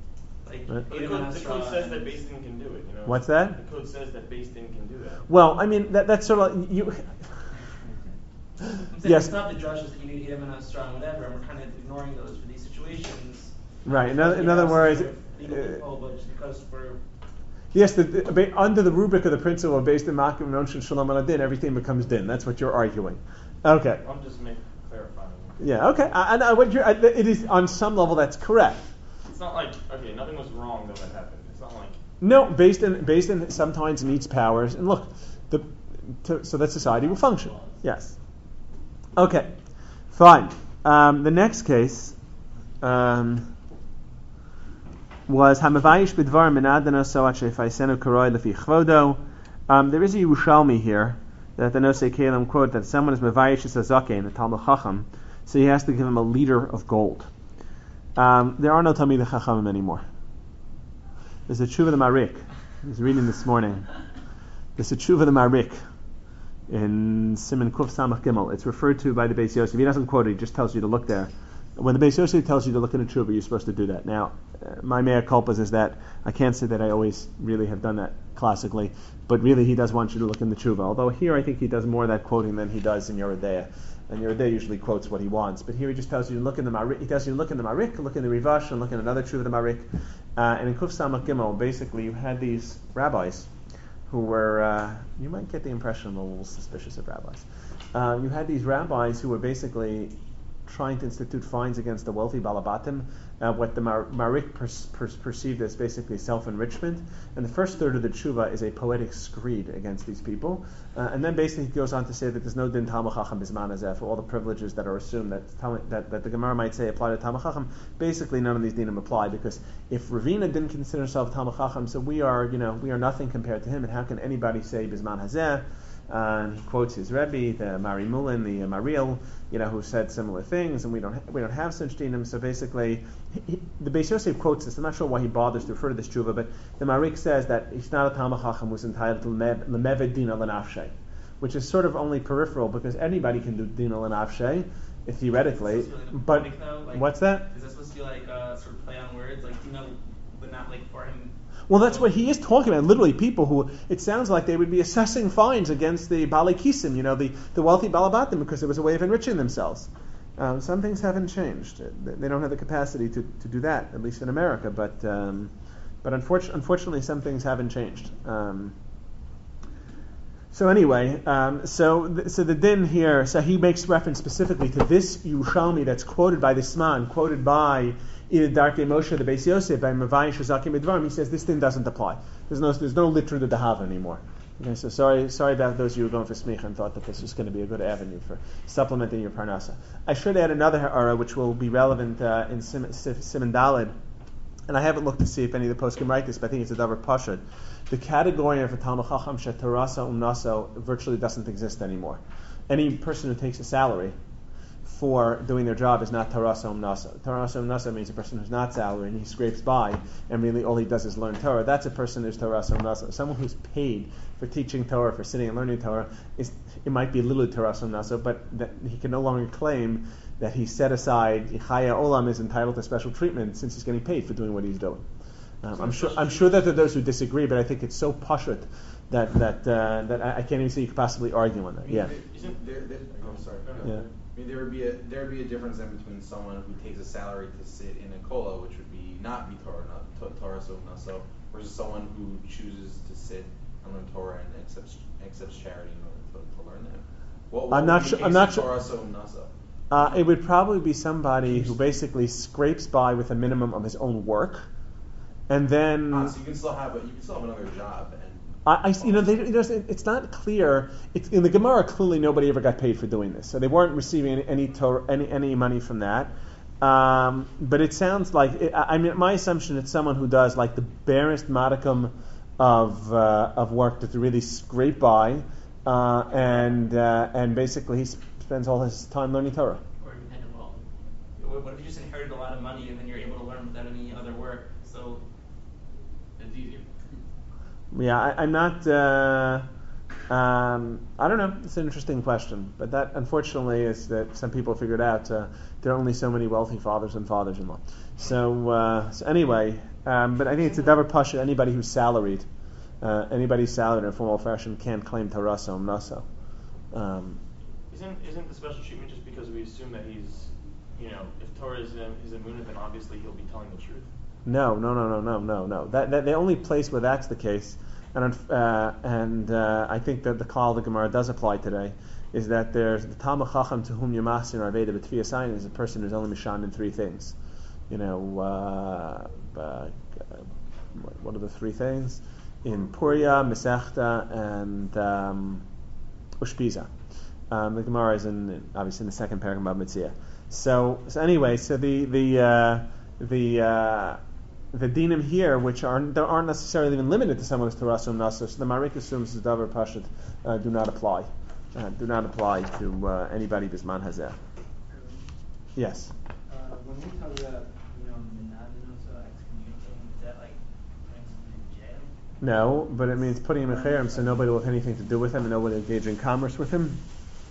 like Right. The Adam code, and the Esra code says that and- Beis Din can do it. You know. What's that? The code says that Beis Din can do that. Well, I mean that that's sort of like you. I'm saying Yes. it's not the drushes that you need Adam and Esra and whatever, and we're kind of ignoring those for these situations. Right. In Because other, in we other have some words, sort of legal uh, loophole, but just because we're yes, the, the, under the rubric of the principle of based in Makim and Onshin Shalom al Din, everything becomes din. That's what you're arguing. Okay. I'm just making clarifying. Yeah. Okay. I, I, what you're, I, it is on some level that's correct. It's not like okay, nothing was wrong though that happened. It's not like No, based in based in sometimes meets powers, and look, the to, so that society will function. Yes. Okay. Fine. Um, the next case. Um, was Hamavayish Bidvar Menadana Soat Shefaisenu Karoi Lefi Chvodo. Um, there is a Yerushalmi here that the Nosei Kalim quote that someone is Mavayish Sazakein, a Talmud Chacham, so he has to give him a liter of gold. Um, there are no Talmid Chachamim anymore. There's a Tshuva the Marik. I was reading this morning. There's a Tshuva the Marik in Siman Kuf Samach Gimel. It's referred to by the Beis Yosef. He doesn't quote it. He just tells you to look there. When the Beis Yosef tells you to look in a Tshuva, you're supposed to do that. Now, uh, my mea culpas is that I can't say that I always really have done that classically, but really he does want you to look in the Tshuva. Although here I think he does more of that quoting than he does in Yeridea. And Yeridea usually quotes what he wants, but here he just tells you to look in the Marik. He tells you to look in the Marik, look in the Rivash, and look in another Tshuva the Marik. Uh, and in Kuf Samach Gimel, basically you had these rabbis who were, uh, you might get the impression I'm a little suspicious of rabbis. Uh, you had these rabbis who were basically trying to institute fines against the wealthy Balabatim, uh, what the Mar- Marik per- per- perceived as basically self-enrichment. And the first third of the tshuva is a poetic screed against these people. Uh, and then basically he goes on to say that there's no din Talmud Chacham Bisman Hazeh for all the privileges that are assumed that, Talmud, that that the Gemara might say apply to Talmud Chacham. Basically none of these dinim apply, because if Ravina didn't consider himself Talmud Chacham, so we are, you know, we are nothing compared to him, and how can anybody say Bisman Hazeh? Uh, and he quotes his Rebbe, the Mari Mulin, the uh, Mariel, you know, who said similar things, and we don't ha- we don't have such dinim. So basically, he, he, the Beis Yosef quotes this. I'm not sure why he bothers to refer to this tshuva, but the Marik says that he's not a Talmud Chacham who's entitled to lemeved dina lenafshe, which is sort of only peripheral, because anybody can do dina lenafshe, theoretically. Is this really But poetic, though? Like, what's that? Is that supposed to be like a sort of play on words, like you know, but not like for him? Well, that's what he is talking about. Literally, people who, it sounds like they would be assessing fines against the Bali Kisim, you know, the, the wealthy Balabatim, because it was a way of enriching themselves. Um, some things haven't changed. They don't have the capacity to, to do that, at least in America. But um, but unfortunately, unfortunately, some things haven't changed. Um, so anyway, um, so th- so the din here, so he makes reference specifically to this Yerushalmi that's quoted by this man, quoted by either Darkei Moshe, the Beis Yosef, by Mavayish Zakim Midvarim. He says this thing doesn't apply. There's no there's no liter to Dahava anymore. Okay, so sorry sorry about those of you who were going for smicha and thought that this was going to be a good avenue for supplementing your parnasa. I should add another ha'ara which will be relevant uh, in Sim, Sim, Simon Daled, and I haven't looked to see if any of the poskim write this, but I think it's a davar pashut. The category of a Talmud Chacham shetarasa umnaso virtually doesn't exist anymore. Any person who takes a salary for doing their job is not tarasa umnasa. Tarasa umnasa means a person who's not salary and he scrapes by and really all he does is learn Torah. That's a person who's tarasa umnasa. Someone who's paid for teaching Torah, for sitting and learning Torah, is it might be a little tarasa umnasa, but that he can no longer claim that he set aside Chaya Olam is entitled to special treatment since he's getting paid for doing what he's doing. Um, I'm sure I'm sure that there are those who disagree, but I think it's so pashut that that uh, that I, I can't even see you could possibly argue on that. I mean, Yeah. there- there- there- I'm sorry. Yeah. I mean, there would be a there would be a difference then between someone who takes a salary to sit in a kola, which would be not be Torah, not Torah so naso, versus someone who chooses to sit and learn Torah and accepts accepts charity in order to, to learn that. What, what I'm not would be sure- the I'm case not of sure- Torah so naso? Uh, it would probably be somebody who basically scrapes by with a minimum of his own work, and then Ah, so you can still have a, you can still have another job and. I, I you know, they, it doesn't- it's not clear. It's, in the Gemara, clearly nobody ever got paid for doing this, so they weren't receiving any any, Torah, any, any money from that. Um, but it sounds like it, I I mean, my assumption it's someone who does like the barest modicum of uh, of work to really scrape by, uh, and uh, and basically he spends all his time learning Torah. Or independent wealth. What what if you just inherit a lot of money and then you're able to learn without any other work? So it's easier. Yeah, I, I'm not. Uh, um, I don't know. It's an interesting question, but that unfortunately is that some people figured out uh, there are only so many wealthy fathers and fathers-in-law. So, uh, so anyway, Um, but I think it's a davar pasha. Anybody who's salaried, uh, anybody salaried in a formal fashion can't claim tarasa or nasa. Um, Isn't isn't the special treatment just because we assume that he's, you know, if Torah is in his immune, then obviously he'll be telling the truth. No, no, no, no, no, no, no. That, that the only place where that's the case, and uh, and uh, I think that the call of the Gemara does apply today, is that there's the Talmud Chacham to whom Yamasir Aveda B'Tfiyas Ayin is a person who's only mishan in three things. You know, uh, uh, what are the three things? In Puria, Masechta, and um, Ushpiza. Um, the Gemara is in obviously in the second paragraph about Mitzvah. So, so anyway, so the the uh, the uh, the dinim here, which are there aren't necessarily even limited to someone who's Torasum Nasa, so the Marik assumes the Davar Pashat uh, do not apply, uh, do not apply to uh, anybody Bisman Hazeh. Yes. Uh, when we talk about, you know, Menadin also excommunicating, is that like putting someone in jail? No, but it means putting him in cherem, so nobody will have anything to do with him and nobody will engage in commerce with him.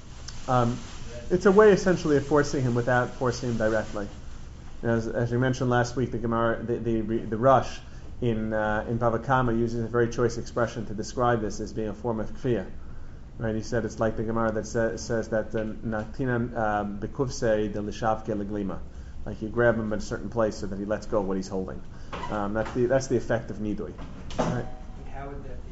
Um, it's a way essentially of forcing him without forcing him directly. As, as we mentioned last week, the Gemara, the the, the Rush in uh, in Bava Kama uses a very choice expression to describe this as being a form of kfiyah. Right? He said it's like the Gemara that says, says that natinan bekuvsei de lishavke leglima, like you grab him at a certain place so that he lets go of what he's holding. Um, that's the that's the effect of nidui. Right? How would that be?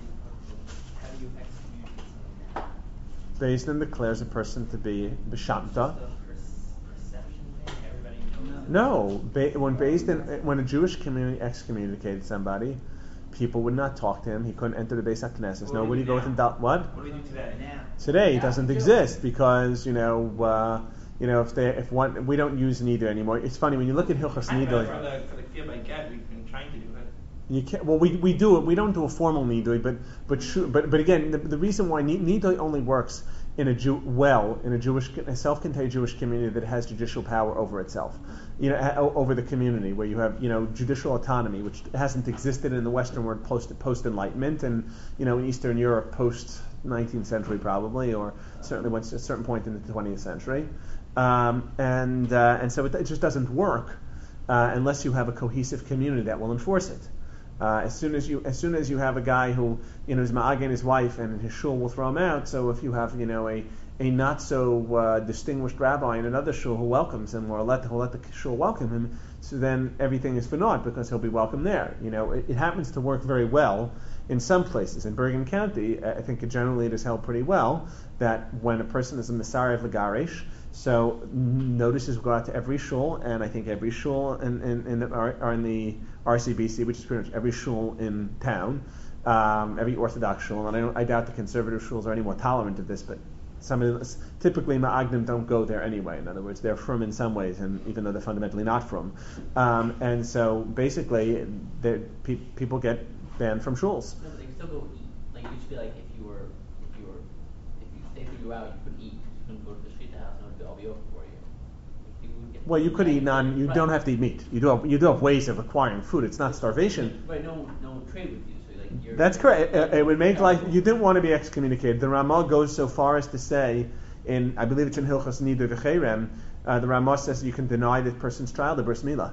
How do you excommunicate someone now? Beis Din declares a person to be b'shamta. Just a per- perception thing. Everybody knows. No, ba- when Beis Din, when a Jewish community excommunicated somebody, people would not talk to him. He couldn't enter the Beis HaKnesses. What do Nobody we do goes now? and do- what? What do we do today? Now. Today it Yeah, doesn't Jewish. exist because you know uh, you know if they if one we don't use neither anymore. It's funny when you look at Hilchos Kind of Nidui. for the for the kfiyah by get, we've been trying to do it. You can't. Well, we we do it. We don't do a formal nidui, but but shu- but but again, the, the reason why ni- nidui only works in a Jew well in a Jewish a self-contained Jewish community that has judicial power over itself, you know, ha- over the community where you have you know judicial autonomy, which hasn't existed in the Western world post post Enlightenment, and you know in Eastern Europe post nineteenth century probably, or certainly once at a certain point in the twentieth century, um, and uh, and so it, it just doesn't work uh, unless you have a cohesive community that will enforce it. Uh, as soon as you, as soon as you have a guy who, you know, is ma'agen his wife and his shul will throw him out. So if you have, you know, a, a not so uh, distinguished rabbi in another shul who welcomes him or let who let the shul welcome him, so then everything is for naught because he'll be welcome there. You know, it, it happens to work very well in some places. In Bergen County, I think it generally it is held pretty well that when a person is a Messiah of Lagarish, so notices go out to every shul, and I think every shul in, in, in the, are, are in the R C B C, which is pretty much every shul in town, um, every Orthodox shul, and I, don't, I doubt the conservative shuls are any more tolerant of this, but some of the, typically Ma'agnim don't go there anyway. In other words, they're frum in some ways, and even though they're fundamentally not frum. Um, and so basically, pe- people get banned from shuls. No, but they can still go eat. Like it used to be like if you were, if you were, if you stayed through you out, you couldn't eat. You couldn't go to the street house, and it would all be over for you. Like, you would get Well, you could eat non. You Right. don't have to eat meat. You do have, you do have ways of acquiring food. It's not starvation. Right, no, one- no one trade with you, so like you're. That's correct. It, it would make life. You didn't want to be excommunicated. The Ramah goes so far as to say, in I believe it's in Hilchos Nidui V'Cherem, uh, the Ramah says you can deny the person's child the bris milah.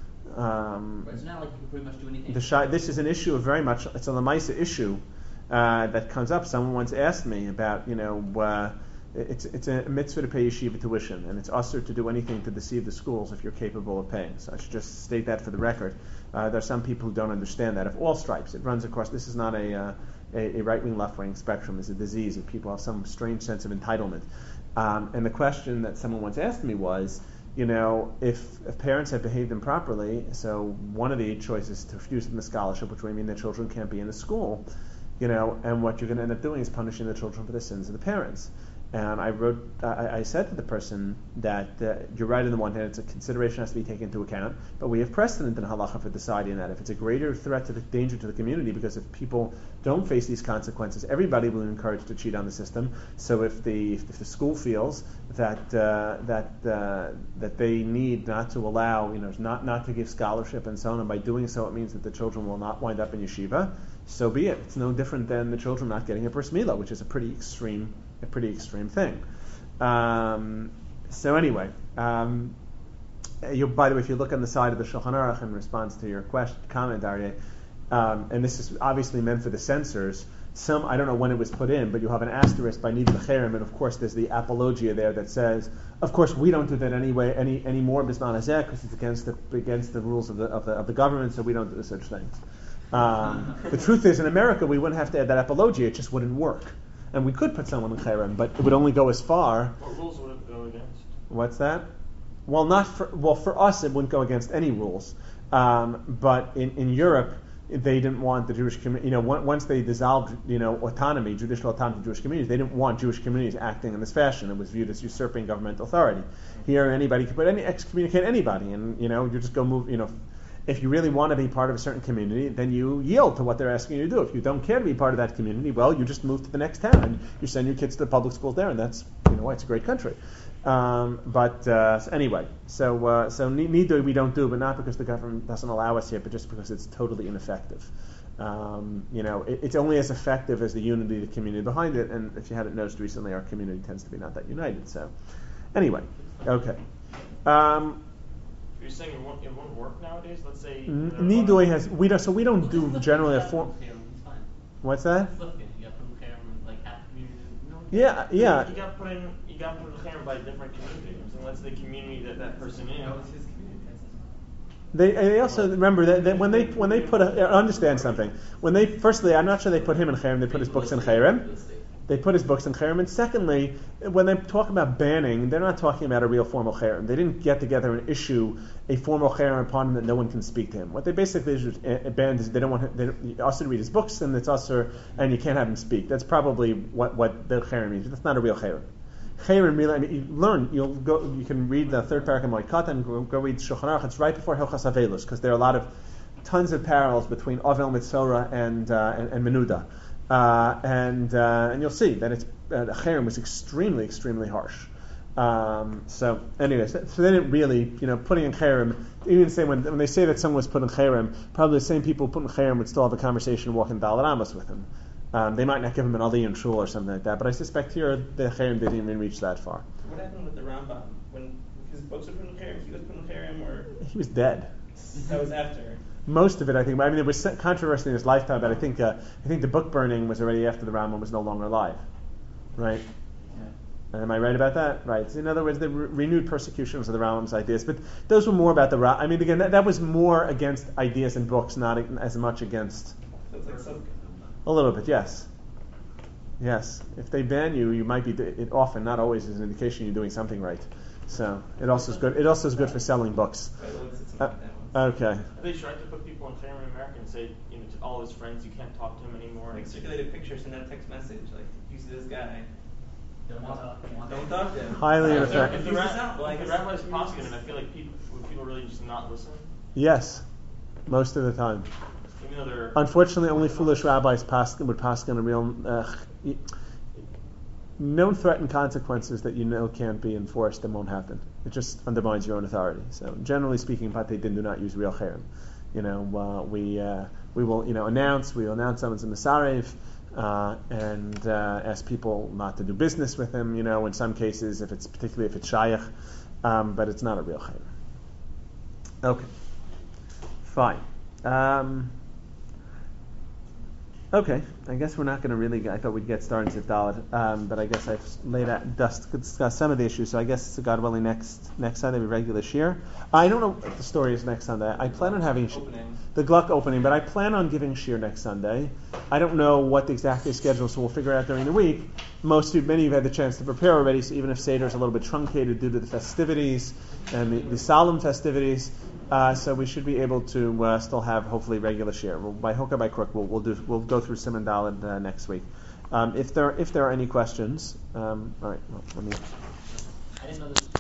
Um, Right, it's not like you can pretty much do anything. the shi- this is an issue of very much. It's a Lamaisa issue uh, that comes up. Someone once asked me about, you know, uh, it's it's a mitzvah to pay yeshiva tuition, and it's usher to do anything to deceive the schools if you're capable of paying. So I should just state that for the record. Uh, there are some people who don't understand that. Of all stripes, it runs across. This is not a uh, a, a right-wing, left-wing spectrum. It's a disease, and people have some strange sense of entitlement. Um, and the question that someone once asked me was, you know, if, if parents have behaved improperly, so one of the choices is to refuse them the scholarship, which would mean that children can't be in the school, you know, and what you're going to end up doing is punishing the children for the sins of the parents. And I wrote, I, I said to the person that uh, you're right on the one hand, it's a consideration has to be taken into account, but we have precedent in halacha for deciding that if it's a greater threat to the danger to the community, because if people don't face these consequences, everybody will be encouraged to cheat on the system. So if the if the school feels that uh, that uh, that they need not to allow, you know, not not to give scholarship and so on, and by doing so it means that the children will not wind up in yeshiva, so be it. It's no different than the children not getting a bris milah, which is a pretty extreme. A pretty extreme thing. Um, so anyway, um, uh, you, by the way, if you look on the side of the Shulchan Aruch in response to your question, comment, Aryeh, um, and this is obviously meant for the censors. Some, I don't know when it was put in, but you have an asterisk by Nid L'Cherem, and of course there's the apologia there that says, of course we don't do that anyway, any any more Bisman Hazeh, because it's against the against the rules of the of the, of the government, so we don't do such things. Um, the truth is, in America, we wouldn't have to add that apologia; it just wouldn't work, and we could put someone in Cherem, but it would only go as far. What rules would it go against? What's that? Well, not for well for us, it wouldn't go against any rules, um, but in in Europe. They didn't want the Jewish community, you know, once they dissolved, you know, autonomy, judicial autonomy of Jewish communities, they didn't want Jewish communities acting in this fashion. It was viewed as usurping governmental authority. Here, anybody could put any, excommunicate anybody, and, you know, you just go move, you know, if you really want to be part of a certain community, then you yield to what they're asking you to do. If you don't care to be part of that community, well, you just move to the next town, and you send your kids to the public schools there, and that's, you know, it's a great country. Um, but uh, so anyway, so uh, so neither we don't do, but not because the government doesn't allow us here, but just because it's totally ineffective. Um, you know, it, it's only as effective as the unity of the community behind it. And if you hadn't noticed recently, our community tends to be not that united. So anyway, okay. Um, You're saying it won't, it won't work nowadays? Let's say Nidui has we don't so we don't do generally a form. What's that? Yeah, yeah. You got put in. You got put in by a different community, and let's say the community that that person in. That was his community. They they also remember that, that when they when they put a, understand something when they firstly I'm not sure they put him in Cherem, they put his books in Cherem. They put his books in Cherem, and secondly, when they talk about banning, they're not talking about a real formal Cherem. They didn't get together and issue a formal Cherem upon him that no one can speak to him. What they basically is banned is they don't want him, they don't, also to read his books, and it's also and you can't have him speak. That's probably what, what the Cherem means. That's not a real Cherem. Cherem really, I mean, you learn, you'll go, you can read the third paragraph of Moed Katan, go, go read Shulchan Aruch. It's right before Hilchas Avelus, because there are a lot of tons of parallels between Avel Mitzora and uh, and, and Menuda. Uh, and uh, and you'll see that it's uh, the Cherem was extremely, extremely harsh. Um, so, anyways, so, so they didn't really, you know, putting in Cherem. Even say when when they say that someone was put in Cherem, probably the same people who put in Cherem would still have a conversation walking Daled Amos with him. Um, they might not give him an Ali and Shul or something like that, but I suspect here the Cherem didn't even reach that far. What happened with the Rambam when his books were put in Cherem? He was put in Cherem, or he was dead. That was after. Most of it, I think. I mean, there was controversy in his lifetime, but I think uh, I think the book burning was already after the Rambam was no longer alive, right? Yeah. Am I right about that? Right. So in other words, the re- renewed persecutions of the Rambam's ideas, but those were more about the. I mean, again, that, that was more against ideas and books, not as much against. So it's like some. A little bit, yes. Yes. If they ban you, you might be. It often, not always, is an indication you're doing something right. So it also is good. It also is good for selling books. Uh, Okay. Have they tried to put people in Cherem in America and say, you know, to all his friends, you can't talk to him anymore? Like circulated pictures in that text message, like if you see this guy, Don't talk to him. don't talk to him. Highly If the, ineffective. if the, ra- like, the rabbis poskin, and I feel like people would people really just not listen, Yes, most of the time. even though they're. Unfortunately, only foolish rabbis paskin would paskin a real. Uh, known threatened consequences that you know can't be enforced and won't happen. It just undermines your own authority. So, generally speaking, Patei Din do not use real cherem. You know, uh, we uh, we will you know announce we will announce someone's a Masarev, uh, and uh, ask people not to do business with him. You know, in some cases, if it's particularly if it's shayach, um, but it's not a real cherem. Okay, fine. Um, Okay, I guess we're not going to really. I thought we'd get started with Dalet, um, but I guess I've laid out dust discuss some of the issues. So I guess God willing, next next Sunday we regular shir. I don't know what the story is next Sunday. I plan on having sh- the Gluck opening, but I plan on giving shir next Sunday. I don't know what the exact schedule, so we'll figure it out during the week. Most of many of you had the chance to prepare already, so even if Seder is a little bit truncated due to the festivities and the, the solemn festivities. Uh, so we should be able to uh, still have hopefully regular share. We'll, by hook or by crook, we'll, we'll do we'll go through Simon Dalet uh, next week. Um, if there if there are any questions, um, all right. Well, let me. I didn't know this.